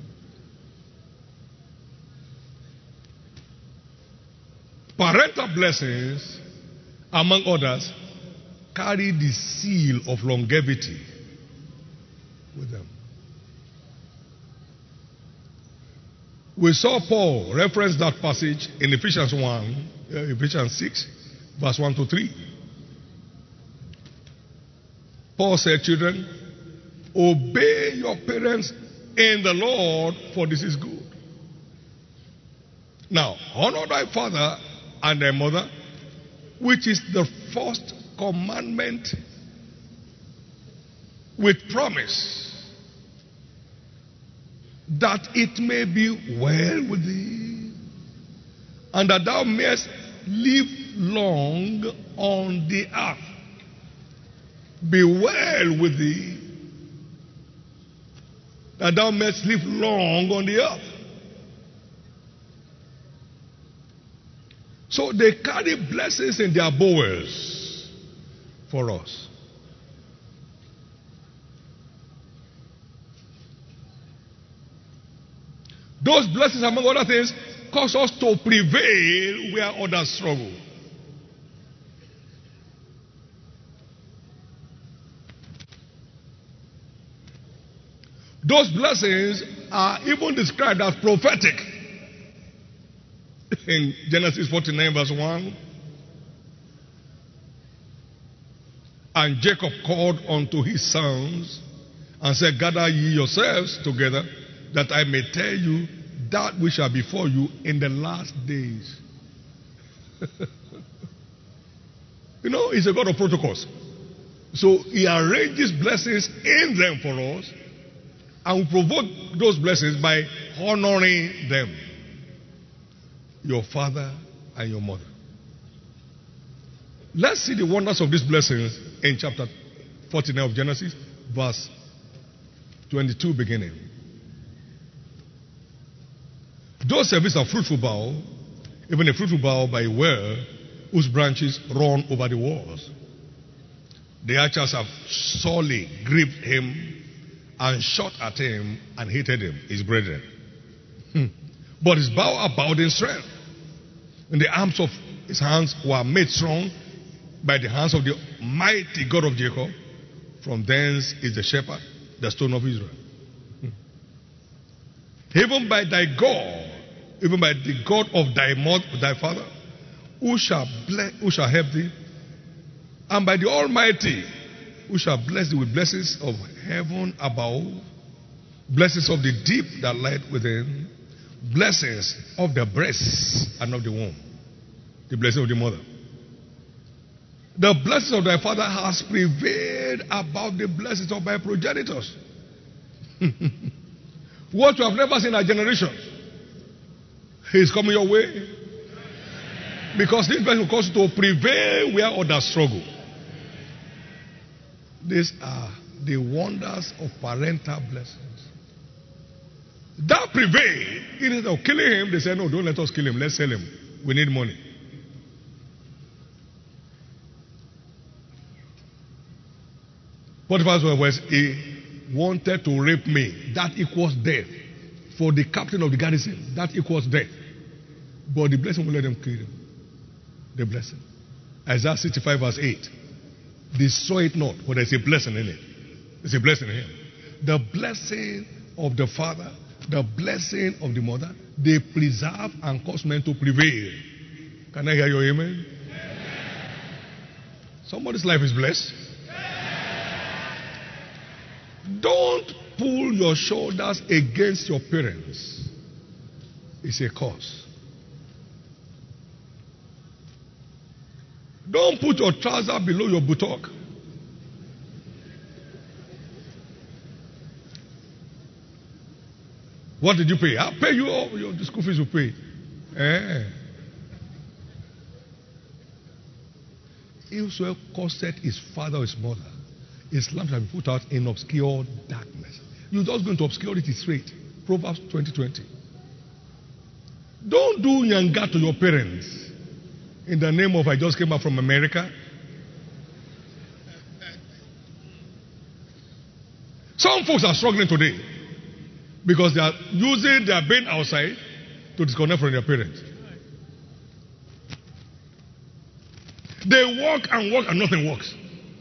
Parental blessings, among others, carry the seal of longevity with them. We saw Paul reference that passage in Ephesians one, uh, Ephesians six, verse one to three. Paul said, children, obey your parents in the Lord, for this is good. Now, honor thy father and thy mother, which is the first commandment with promise, that it may be well with thee, and that thou mayest live long on the earth. Be well with thee, that thou mayest live long on the earth. So they carry blessings in their bowels for us. Those blessings, among other things, cause us to prevail where others struggle. Those blessings are even described as prophetic. In Genesis forty-nine, verse one. And Jacob called unto his sons and said, gather ye yourselves together, that I may tell you that which shall befall you in the last days. You know, he's a God of protocols. So he arranges blessings in them for us, and we provoke those blessings by honoring them. Your father and your mother. Let's see the wonders of these blessings in chapter forty-nine of Genesis, verse twenty-two beginning. Those services are fruitful bough, even a fruitful bough by a well, whose branches run over the walls. The archers have sorely gripped him and shot at him and hated him, his brethren. Hmm. But his bow abode in strength, and the arms of his hands were made strong by the hands of the mighty God of Jacob. From thence is the shepherd, the stone of Israel. Hmm. Even by thy God, even by the God of thy mother, thy father, who shall bless, who shall help thee, and by the Almighty, who shall bless thee with blessings of heaven above, blessings of the deep that lieth within, blessings of the breasts and of the womb, the blessing of the mother. The blessings of thy father has prevailed above the blessings of thy progenitors. What you have never seen in our generation is coming your way, because this blessing will cause you to prevail where others struggle. These are the wonders of parental blessings. That prevailed. Instead of killing him, they said, no, don't let us kill him. Let's sell him. We need money. Potiphar's wife was, he wanted to rape me. That equals death. for the captain of the garrison, that equals death. But the blessing will let them kill him. The blessing. Isaiah sixty-five verse eight. Destroy it not, but there's a blessing in it. There's a blessing in him. The blessing of the father, the blessing of the mother, they preserve and cause men to prevail. Can I hear your amen? Amen. Somebody's life is blessed. Amen. Don't pull your shoulders against your parents. It's a curse. Don't put your trouser below your buttock. What did you pay? I'll pay you all your the school fees you pay. Eh. Whosoever curseth his father or his mother, his lamp shall be put out in obscure darkness. You just go into obscurity straight. Proverbs twenty twenty. Don't do yanga to your parents in the name of I just came back from America. Some folks are struggling today because they are using their brain outside to disconnect from their parents. They walk and walk and nothing works.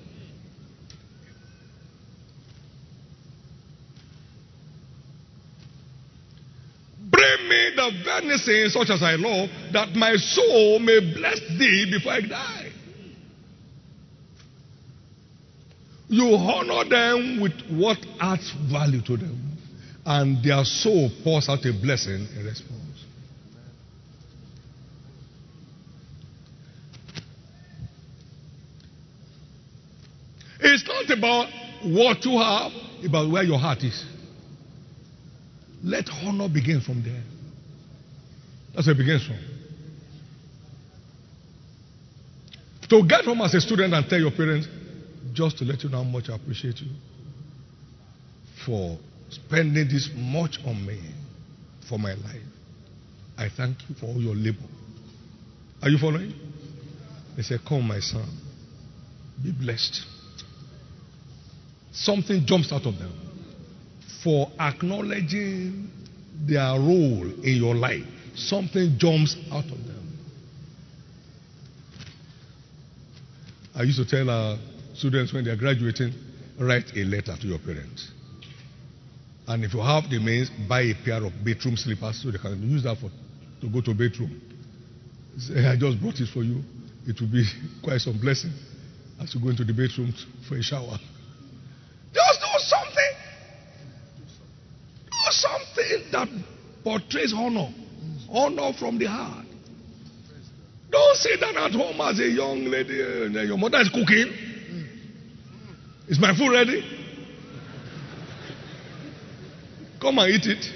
Bring me the venison such as I love, that my soul may bless thee before I die. You honor them with what adds value to them, and their soul pours out a blessing in response. It's not about what you have, about where your heart is. Let honor begin from there. That's where it begins from. To get home as a student and tell your parents, just to let you know how much I appreciate you for spending this much on me for my life. I thank you for all your labor. Are you following? They say, come, my son, be blessed. Something jumps out of them for acknowledging their role in your life. Something jumps out of them. I used to tell our students when they are graduating, write a letter to your parents. And if you have the means, buy a pair of bedroom slippers so they can use that for to go to bedroom. Say, I just brought it for you. It will be quite some blessing as you go into the bedroom for a shower. Just do something. Do something that portrays honor. Honor from the heart. Don't sit down at home as a young lady and your mother is cooking. Is my food ready? Come and eat it.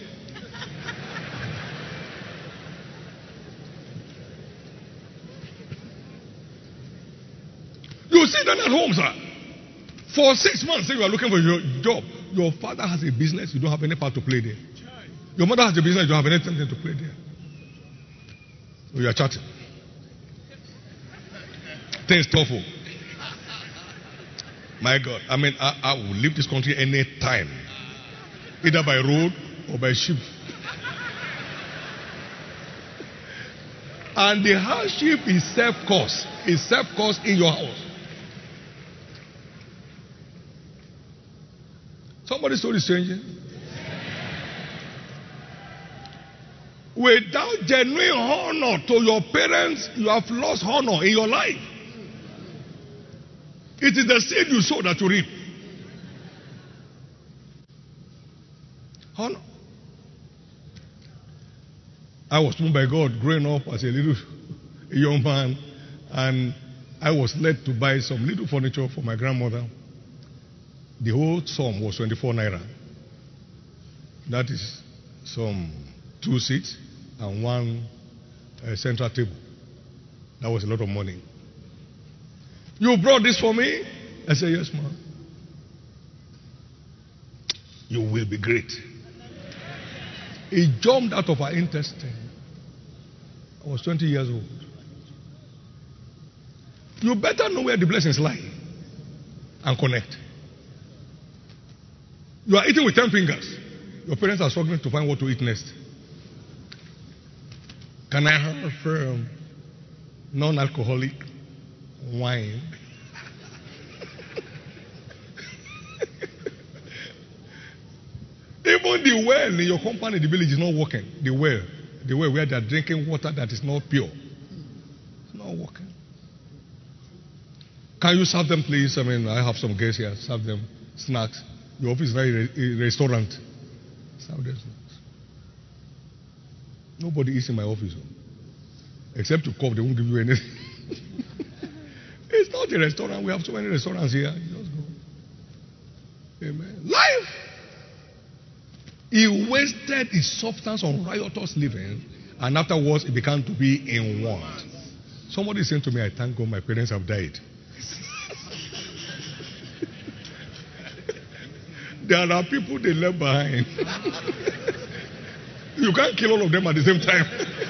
You sit down at home, sir. For six months, say you are looking for your job. Your father has a business, you don't have any part to play there. Your mother has a business, you don't have anything to play there. So you are chatting. Things awful. My God, I mean, I, I will leave this country any time, either by road or by ship. And the hardship is self-caused. It's self-caused in your house. Somebody's story is changing. Without genuine honor to your parents, you have lost honor in your life. It is the seed you sow that you reap. Honor. I was known by God growing up as a little a young man, and I was led to buy some little furniture for my grandmother. The whole sum was twenty-four naira. That is some two seats and one uh, central table. That was a lot of money. You brought this for me? I said, yes, ma'am. You will be great. It jumped out of her intestine. I was twenty years old. You better know where the blessings lie and connect. You are eating with ten fingers. Your parents are struggling to find what to eat next. Can I have um, non-alcoholic wine? Even the well in your compound in the village is not working. The well, the well where they are drinking water that is not pure, it's not working. Can you serve them, please? I mean, I have some guests here. Serve them snacks. Your office is not a restaurant. Serve them snacks. Nobody eats in my office, except to cough. They won't give you anything. It's not a restaurant. We have so many restaurants here. You just go. Amen. Life. He wasted his substance on riotous living, and afterwards it began to be in want. Somebody is saying to me, I thank God my parents have died. There are people they left behind. You can't kill all of them at the same time.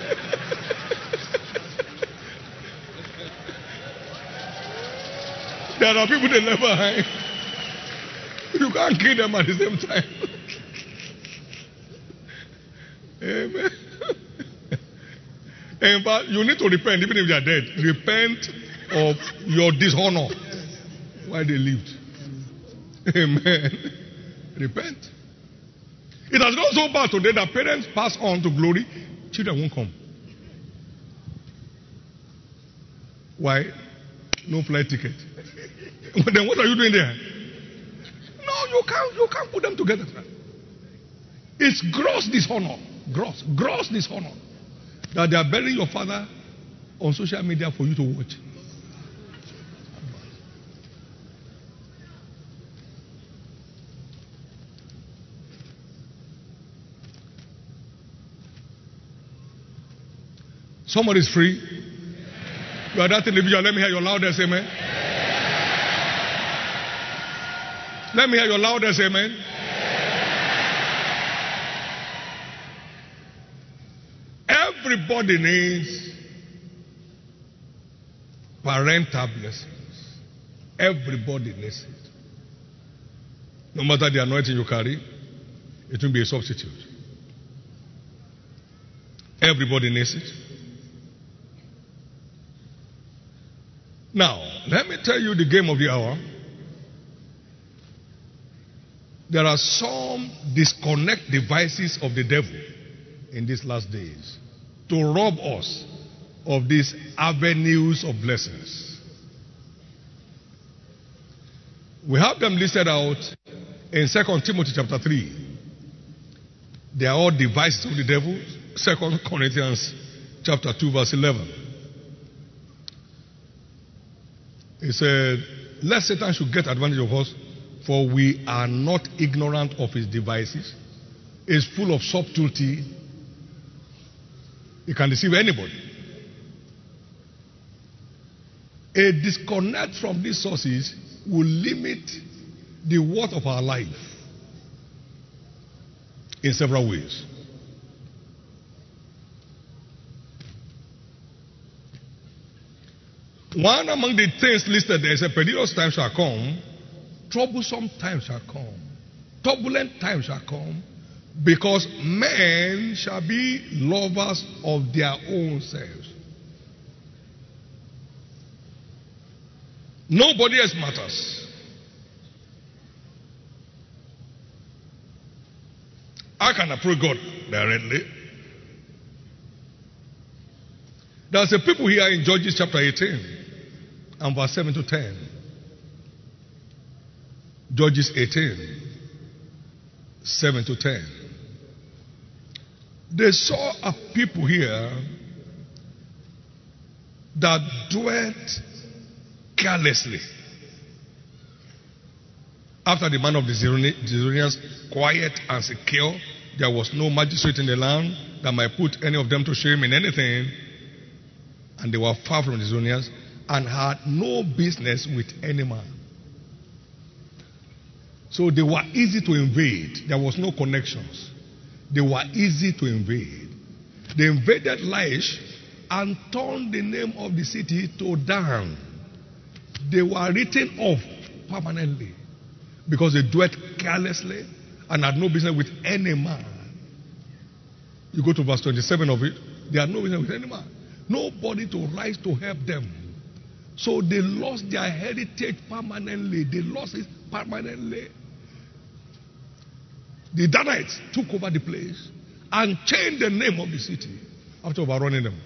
There are people they left behind. You can't kill them at the same time. Amen. In fact, you need to repent even if they are dead. Repent of your dishonor while they lived. Amen. Repent. It has gone so bad today that parents pass on to glory, children won't come. Why? No flight ticket. Then what are you doing there? No, you can't. You can't put them together. It's gross dishonor. Gross, gross dishonor that they are burying your father on social media for you to watch. Somebody is free. You are that individual. Let me hear your loudest amen. Let me hear your loudest amen. Everybody needs parental blessings. Everybody needs it. No matter the anointing you carry, it will be a substitute. Everybody needs it. Now, let me tell you the game of the hour. There are some disconnect devices of the devil in these last days to rob us of these avenues of blessings. We have them listed out in Second Timothy chapter three. They are all devices of the devil. Second Corinthians chapter two verse eleven. He said, lest Satan should get advantage of us, for we are not ignorant of his devices. It's full of subtlety. It can deceive anybody. A disconnect from these sources will limit the worth of our life in several ways. One among the things listed there is a perilous time shall come, troublesome times shall come, turbulent times shall come, because men shall be lovers of their own selves. Nobody else matters. I can approach God directly. There's a people here in Judges chapter eighteen and verse seven to ten. Judges eighteen, seven to ten. They saw a people here that dwelt carelessly. After the man of the Zidonians, quiet and secure, there was no magistrate in the land that might put any of them to shame in anything. And they were far from the Zidonians and had no business with any man. So they were easy to invade. There was no connections. They were easy to invade. They invaded Laish and turned the name of the city to Dan. They were written off permanently because they dwelt carelessly and had no business with any man. You go to verse twenty-seven of it. They had no business with any man. Nobody to rise to help them. So they lost their heritage permanently. They lost it permanently. The Danites took over the place and changed the name of the city after overrunning them.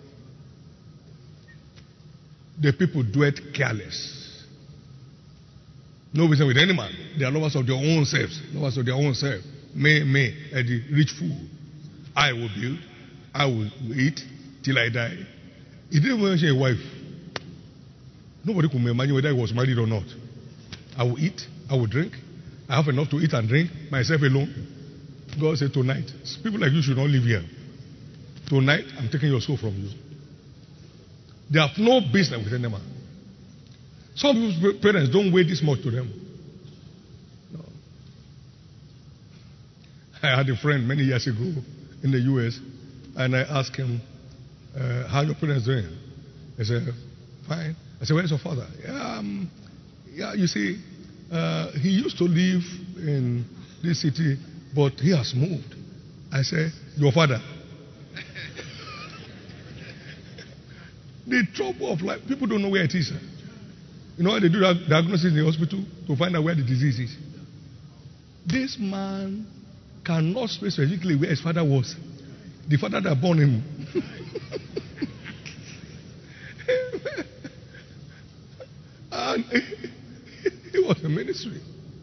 The people dwelt careless. No business with any man. They are lovers of their own selves. Lovers of their own self. Me, me, and the rich fool. I will build. I will eat till I die. He didn't mention a wife. Nobody could imagine whether he was married or not. I will eat. I will drink. I have enough to eat and drink myself alone. God said, tonight, people like you should not live here. Tonight, I'm taking your soul from you. They have no business with any man. Some people's parents don't weigh this much to them. No. I had a friend many years ago in the U S, and I asked him, uh, how are your parents doing? He said, fine. I said, where's your father? Yeah, um, yeah you see, uh, he used to live in this city, but he has moved. I said, your father? The trouble of life, people don't know where it is. You know why they do that diagnosis in the hospital? To find out where the disease is. This man cannot say specifically where his father was. The father that born him. And it was a ministry.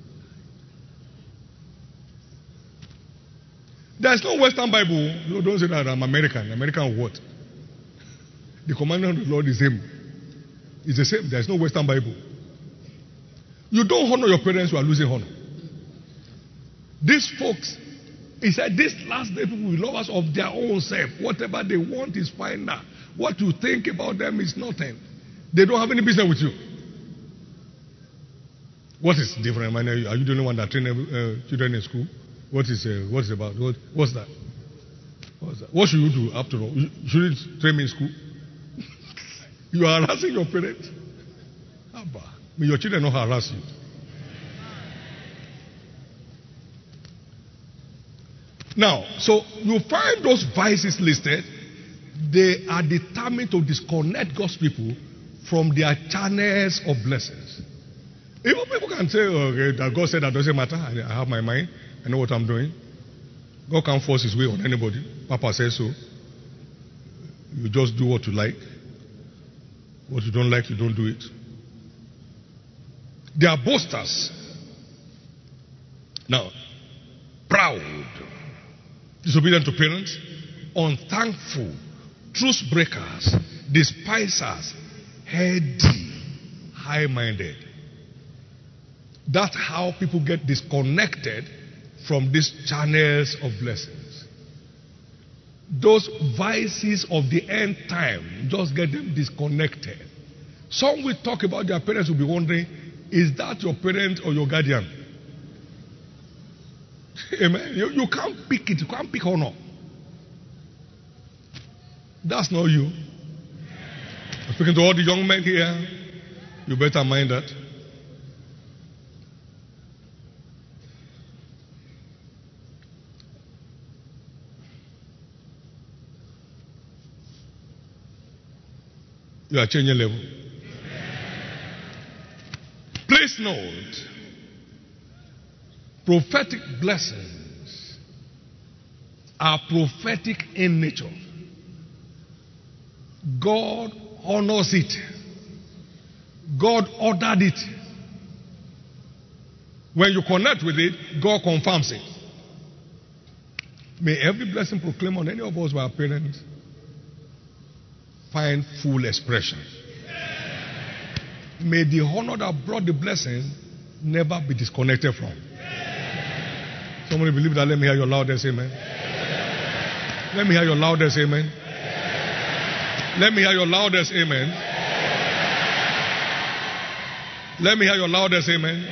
There's no Western Bible. No, don't say that I'm American. American what? The commandment of the Lord is him. It's the same. There's no Western Bible. You don't honor your parents, you are losing honor. These folks, he said, this last day people will love us of their own self. Whatever they want is fine now. What you think about them is nothing. They don't have any business with you. What is different? Are you the only one that train uh, children in school? What is uh, what's it about? What, what's that? What's that? What should you do after all? You shouldn't train me in school. You are harassing your parents. Abba. I mean, your children don't harass you. Now, so you find those vices listed. They are determined to disconnect God's people from their channels of blessings. Even people can say, okay, that God said that doesn't matter. I have my mind. I know what I'm doing. God can't force his way on anybody. Papa says so. You just do what you like. What you don't like, you don't do it. They are boasters. Now, proud, disobedient to parents, unthankful, truce breakers, despisers, heady, high-minded. That's how people get disconnected from these channels of blessings. Those vices of the end time just get them disconnected. Some will talk about their parents will be wondering, is that your parent or your guardian? Amen. You, you can't pick it. You can't pick honor. That's not you. I'm speaking to all the young men here. You better mind that. You are changing level. Please note, prophetic blessings are prophetic in nature. God honors it. God ordered it. When you connect with it, God confirms it. May every blessing proclaimed on any of us by our parents find full expression. May the honor that brought the blessing never be disconnected from. Somebody believe that? Let me hear your loudest amen. Let me hear your loudest amen. Let me hear your loudest amen. Let me hear your loudest amen.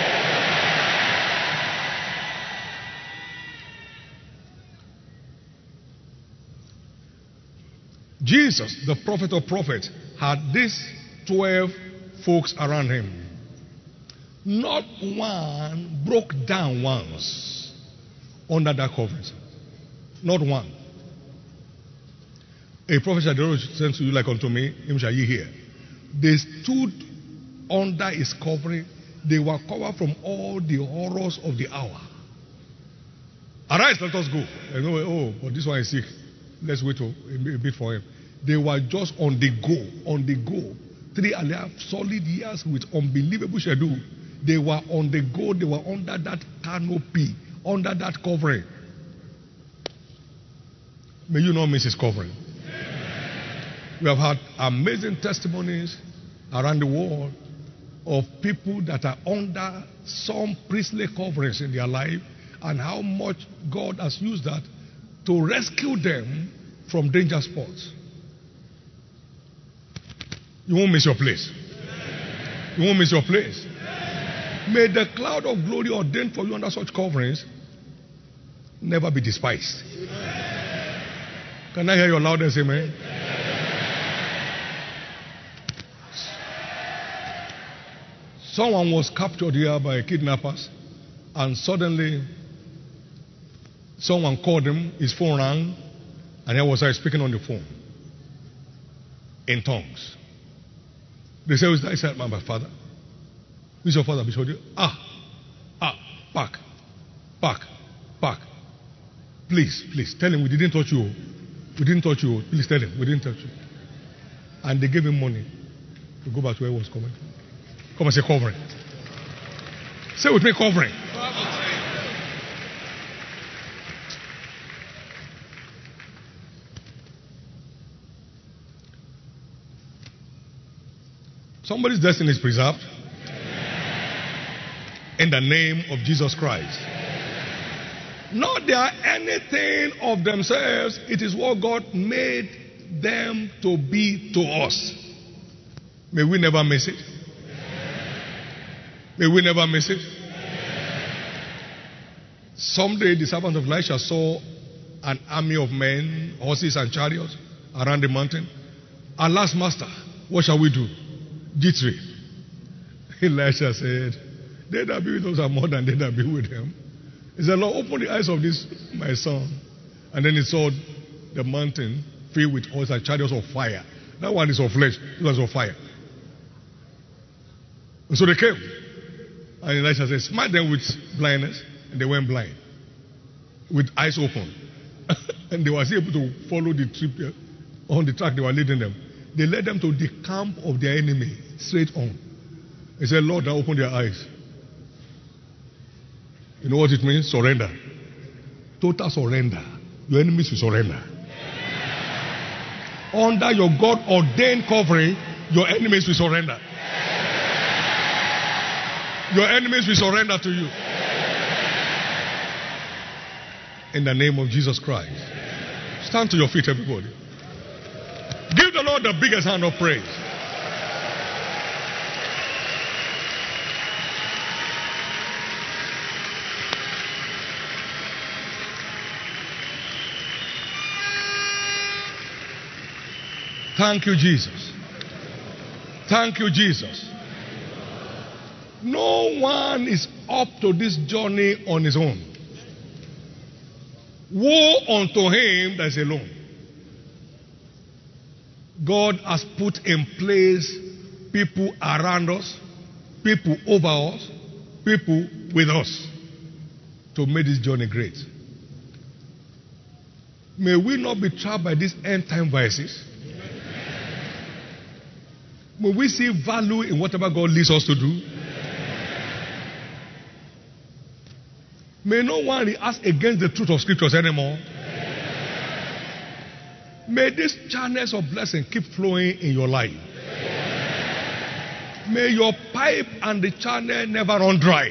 Jesus, the prophet of prophets, had these twelve folks around him. Not one broke down once. under that covering. Not one. A prophet shall the Lord send to you like unto me, him shall ye hear. They stood under his covering. They were covered from all the horrors of the hour. Arise, let us go. And they were, oh, but this one is sick. Let's wait a bit for him. They were just on the go, on the go. Three and a half solid years with unbelievable schedule. They were on the go. They were under that canopy, under that covering. May you not miss his covering. We have had amazing testimonies around the world of people that are under some priestly coverings in their life and how much God has used that to rescue them from danger spots. You won't miss your place. You won't miss your place. May the cloud of glory ordained for you under such coverings never be despised. Can I hear your loudest amen? Someone was captured here by kidnappers, and suddenly someone called him, his phone rang, and here was I speaking on the phone in tongues. They said, "Who's that?" I said, "My father." "Who's your father?" Bishop. Ah, ah, back, back, back. Please, please, tell him we didn't touch you. We didn't touch you. Please tell him we didn't touch you. And they gave him money to go back to where he was coming from. Come and say covering. Say with me, covering. Somebody's destiny is preserved. In the name of Jesus Christ. Not they are anything of themselves. It is what God made them to be to us. May we never miss it. May we never miss it. Someday the servant of Elisha saw an army of men, horses and chariots around the mountain. Alas, master, what shall we do? G three. Elisha said, they that be with us are more than they that be with them. He said, Lord, open the eyes of this my son. And then he saw the mountain filled with horses and chariots of fire. That one is of flesh, this one is of fire. And so they came. And Elisha said, smite them with blindness. And they went blind. With eyes open. And they were able to follow the trip on the track they were leading them. They led them to the camp of their enemy, straight on. He said, Lord, now open their eyes. You know what it means? Surrender. Total surrender. Your enemies will surrender. Under your God-ordained covering, your enemies will surrender. Your enemies will surrender to you. In the name of Jesus Christ. Stand to your feet, everybody. Give the Lord the biggest hand of praise. Thank you, Jesus. Thank you, Jesus. No one is up to this journey on his own. Woe unto him that is alone. God has put in place people around us, people over us, people with us to make this journey great. May we not be trapped by these end time vices. May we see value in whatever God leads us to do. May no one react against the truth of scriptures anymore. May these channels of blessing keep flowing in your life. May your pipe and the channel never run dry.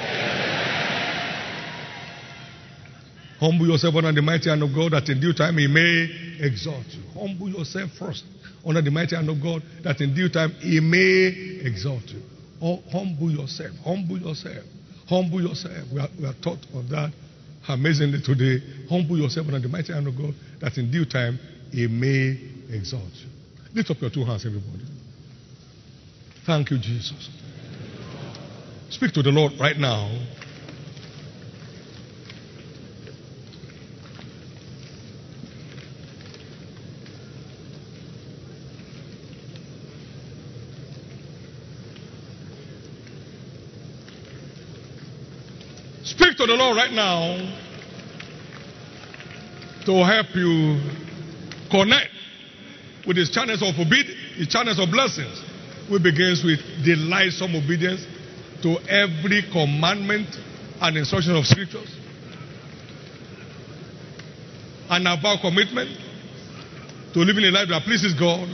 Humble yourself under the mighty hand of God that in due time he may exalt you. Humble yourself first under the mighty hand of God that in due time he may exalt you. Oh, humble yourself. Humble yourself. Humble yourself. We are, we are taught of that amazingly today. Humble yourself under the mighty hand of God that in due time he may exalt you. Lift up your two hands, everybody. Thank you, Jesus. Speak to the Lord right now. Speak to the Lord right now to help you connect with his channels of obedience, his channels of blessings, which begins with delightsome obedience to every commandment and instruction of scriptures, and about commitment to living a life that pleases God,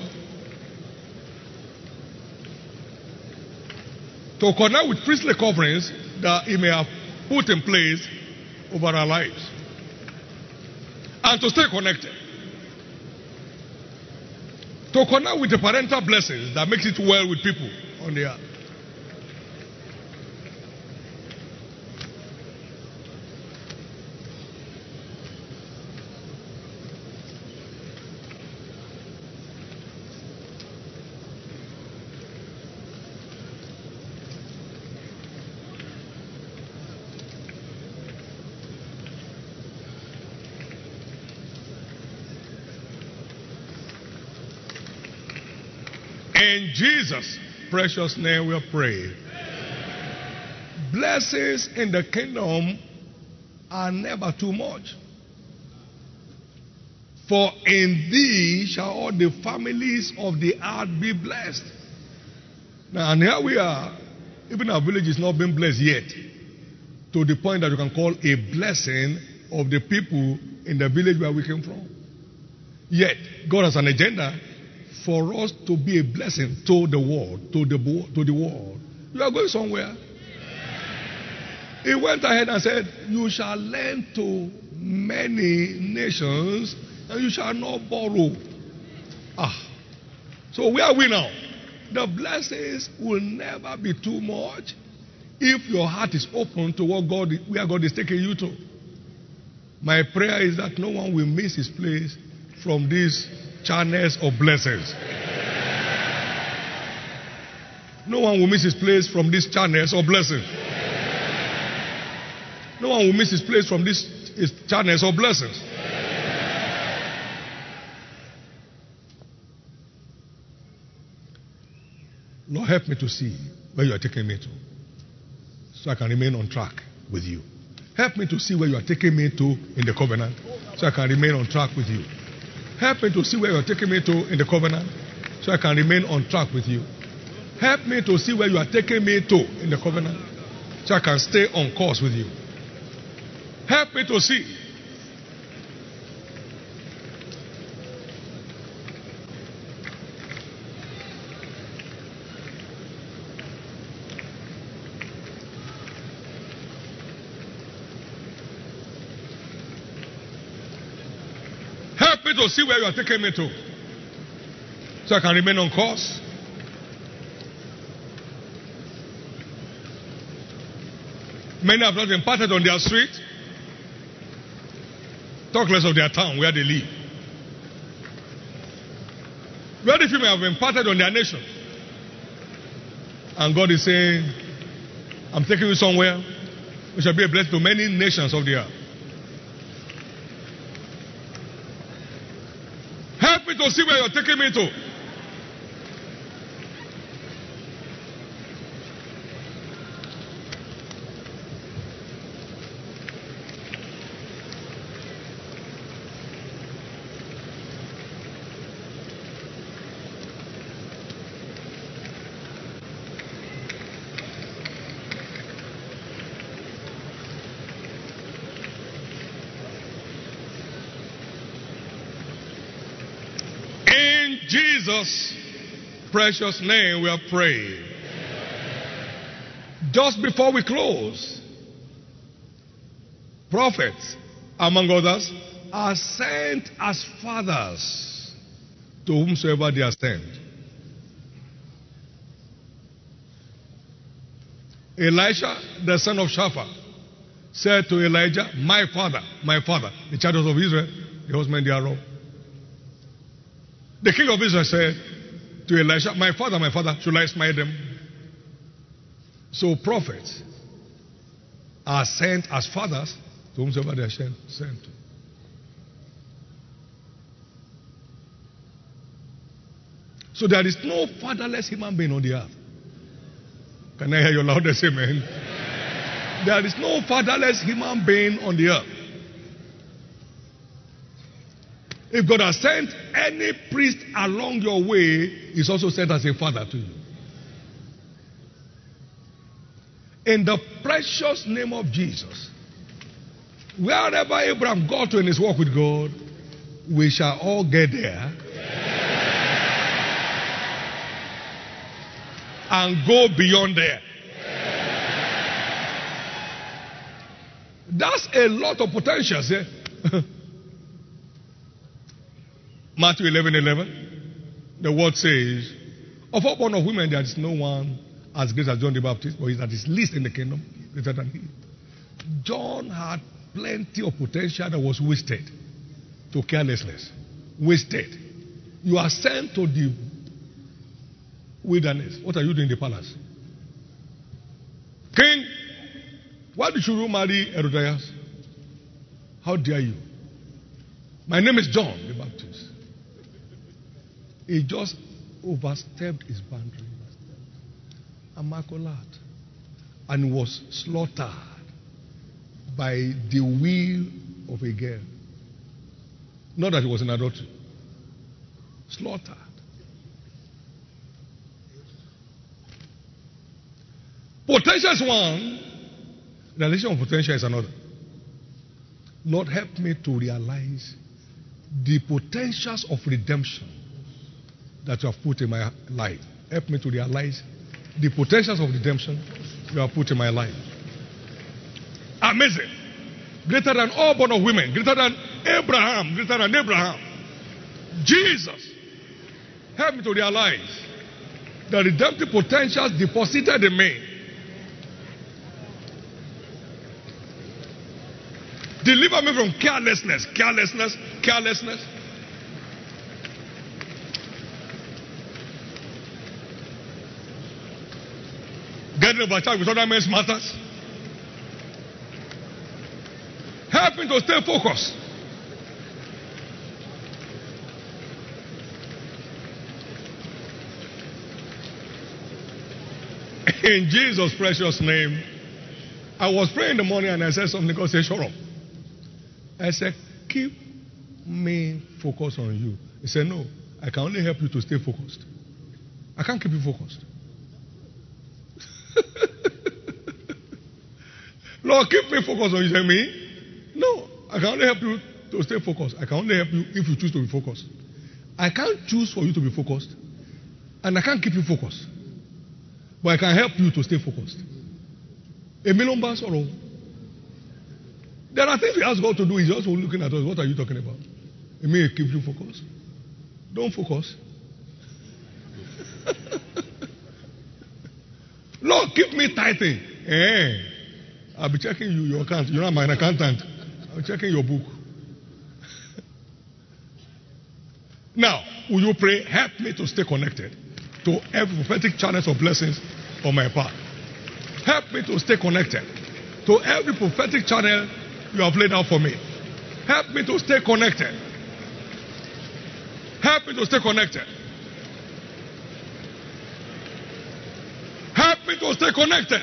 to connect with priestly coverings that he may have put in place over our lives, and to stay connected, to connect with the parental blessings that makes it well with people on the earth. In Jesus' precious name we pray. Blessings in the kingdom are never too much. For in thee shall all the families of the earth be blessed. Now, and here we are. Even our village is not been blessed yet, to the point that you can call a blessing of the people in the village where we came from. Yet, God has an agenda for us to be a blessing to the world, to the, to the world. You are going somewhere. He went ahead and said, you shall lend to many nations and you shall not borrow. Ah. So where are we now? The blessings will never be too much if your heart is open to what God, where God is taking you to. My prayer is that no one will miss his place from these channels of blessings. No one will miss his place from these channels of blessings. No one will miss his place from these channels of blessings. Lord, help me to see where you are taking me to, so I can remain on track with you. Help me to see where you are taking me to in the covenant, so I can remain on track with you. Help me to see where you are taking me to in the covenant, so I can remain on track with you. Help me to see where you are taking me to in the covenant, so I can stay on course with you. Help me to see. Help me to see where you are taking me to, so I can remain on course. Many have not been parted on their street. Talk less of their town where they live. Very few may have been parted on their nation. And God is saying, I'm taking you somewhere. We shall be a blessing to many nations of the earth. Help me to see where you're taking me to. Jesus' precious name we are praying. Just before we close, prophets, among others, are sent as fathers to whomsoever they are sent. Elisha, the son of Shaphat, said to Elijah, my father, my father, the chariots of Israel, the horsemen thereof. The king of Israel said to Elisha, my father, my father, should I smite them? So prophets are sent as fathers to whomsoever they are sent to. So there is no fatherless human being on the earth. Can I hear your loudest amen? There is no fatherless human being on the earth. If God has sent any priest along your way, he's also sent as a father to you. In the precious name of Jesus, wherever Abraham got to in his walk with God, we shall all get there and go beyond there. That's a lot of potential. Eh? Matthew eleven eleven, the word says, of all born of women, there is no one as great as John the Baptist, but he that is least in the kingdom, greater than he. John had plenty of potential that was wasted to carelessness. Wasted. You are sent to the wilderness. What are you doing in the palace? King, why did you marry Herodias? How dare you? My name is John the Baptist. He just overstepped his boundary. Immaculate. And was slaughtered by the will of a girl. Not that he was in adultery. Slaughtered. Potential is one. Realization of potential is another. Lord, help me to realize the potentials of redemption that you have put in my life. Help me to realize the potentials of redemption you have put in my life. Amazing. Greater than all born of women. Greater than Abraham. Greater than Abraham. Jesus. Help me to realize the redemptive potentials deposited in me. Deliver me from carelessness, carelessness, carelessness. Getting overcharged with other men's matters. Help me to stay focused. In Jesus' precious name, I was praying in the morning and I said something. God said, shut up. I said, keep me focused on you. He said, no, I can only help you to stay focused. I can't keep you focused. Lord, keep me focused on you. He said, me? No, I can only help you to stay focused. I can only help you if you choose to be focused. I can't choose for you to be focused. And I can't keep you focused. But I can help you to stay focused. A million bars or all. There are things we ask God to do. He's also looking at us. What are you talking about? It may keep you focused. Don't focus. Lord, keep me tithing. Eh. I'll be checking you, your account. You're not my accountant. I'll be checking your book. Now, will you pray? Help me to stay connected to every prophetic channel of blessings on my path. Help me to stay connected to every prophetic channel you have laid out for me. Help me to stay connected. Help me to stay connected. Help me to stay connected.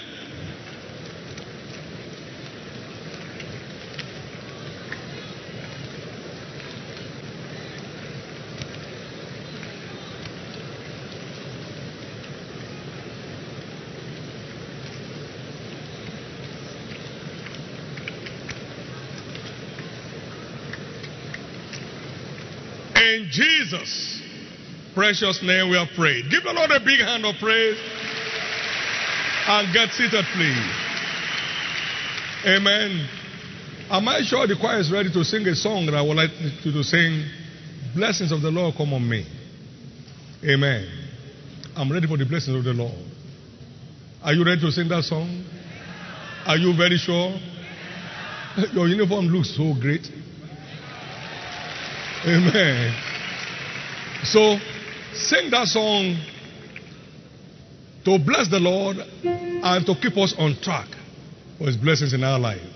In Jesus' precious name we have prayed. Give the Lord a big hand of praise and get seated, please. Amen. Am I sure the choir is ready to sing a song that I would like you to sing? Blessings of the Lord come on me. Amen. I'm ready for the blessings of the Lord. Are you ready to sing that song? Are you very sure? Your uniform looks so great. Amen. So, sing that song to bless the Lord and to keep us on track for His blessings in our life.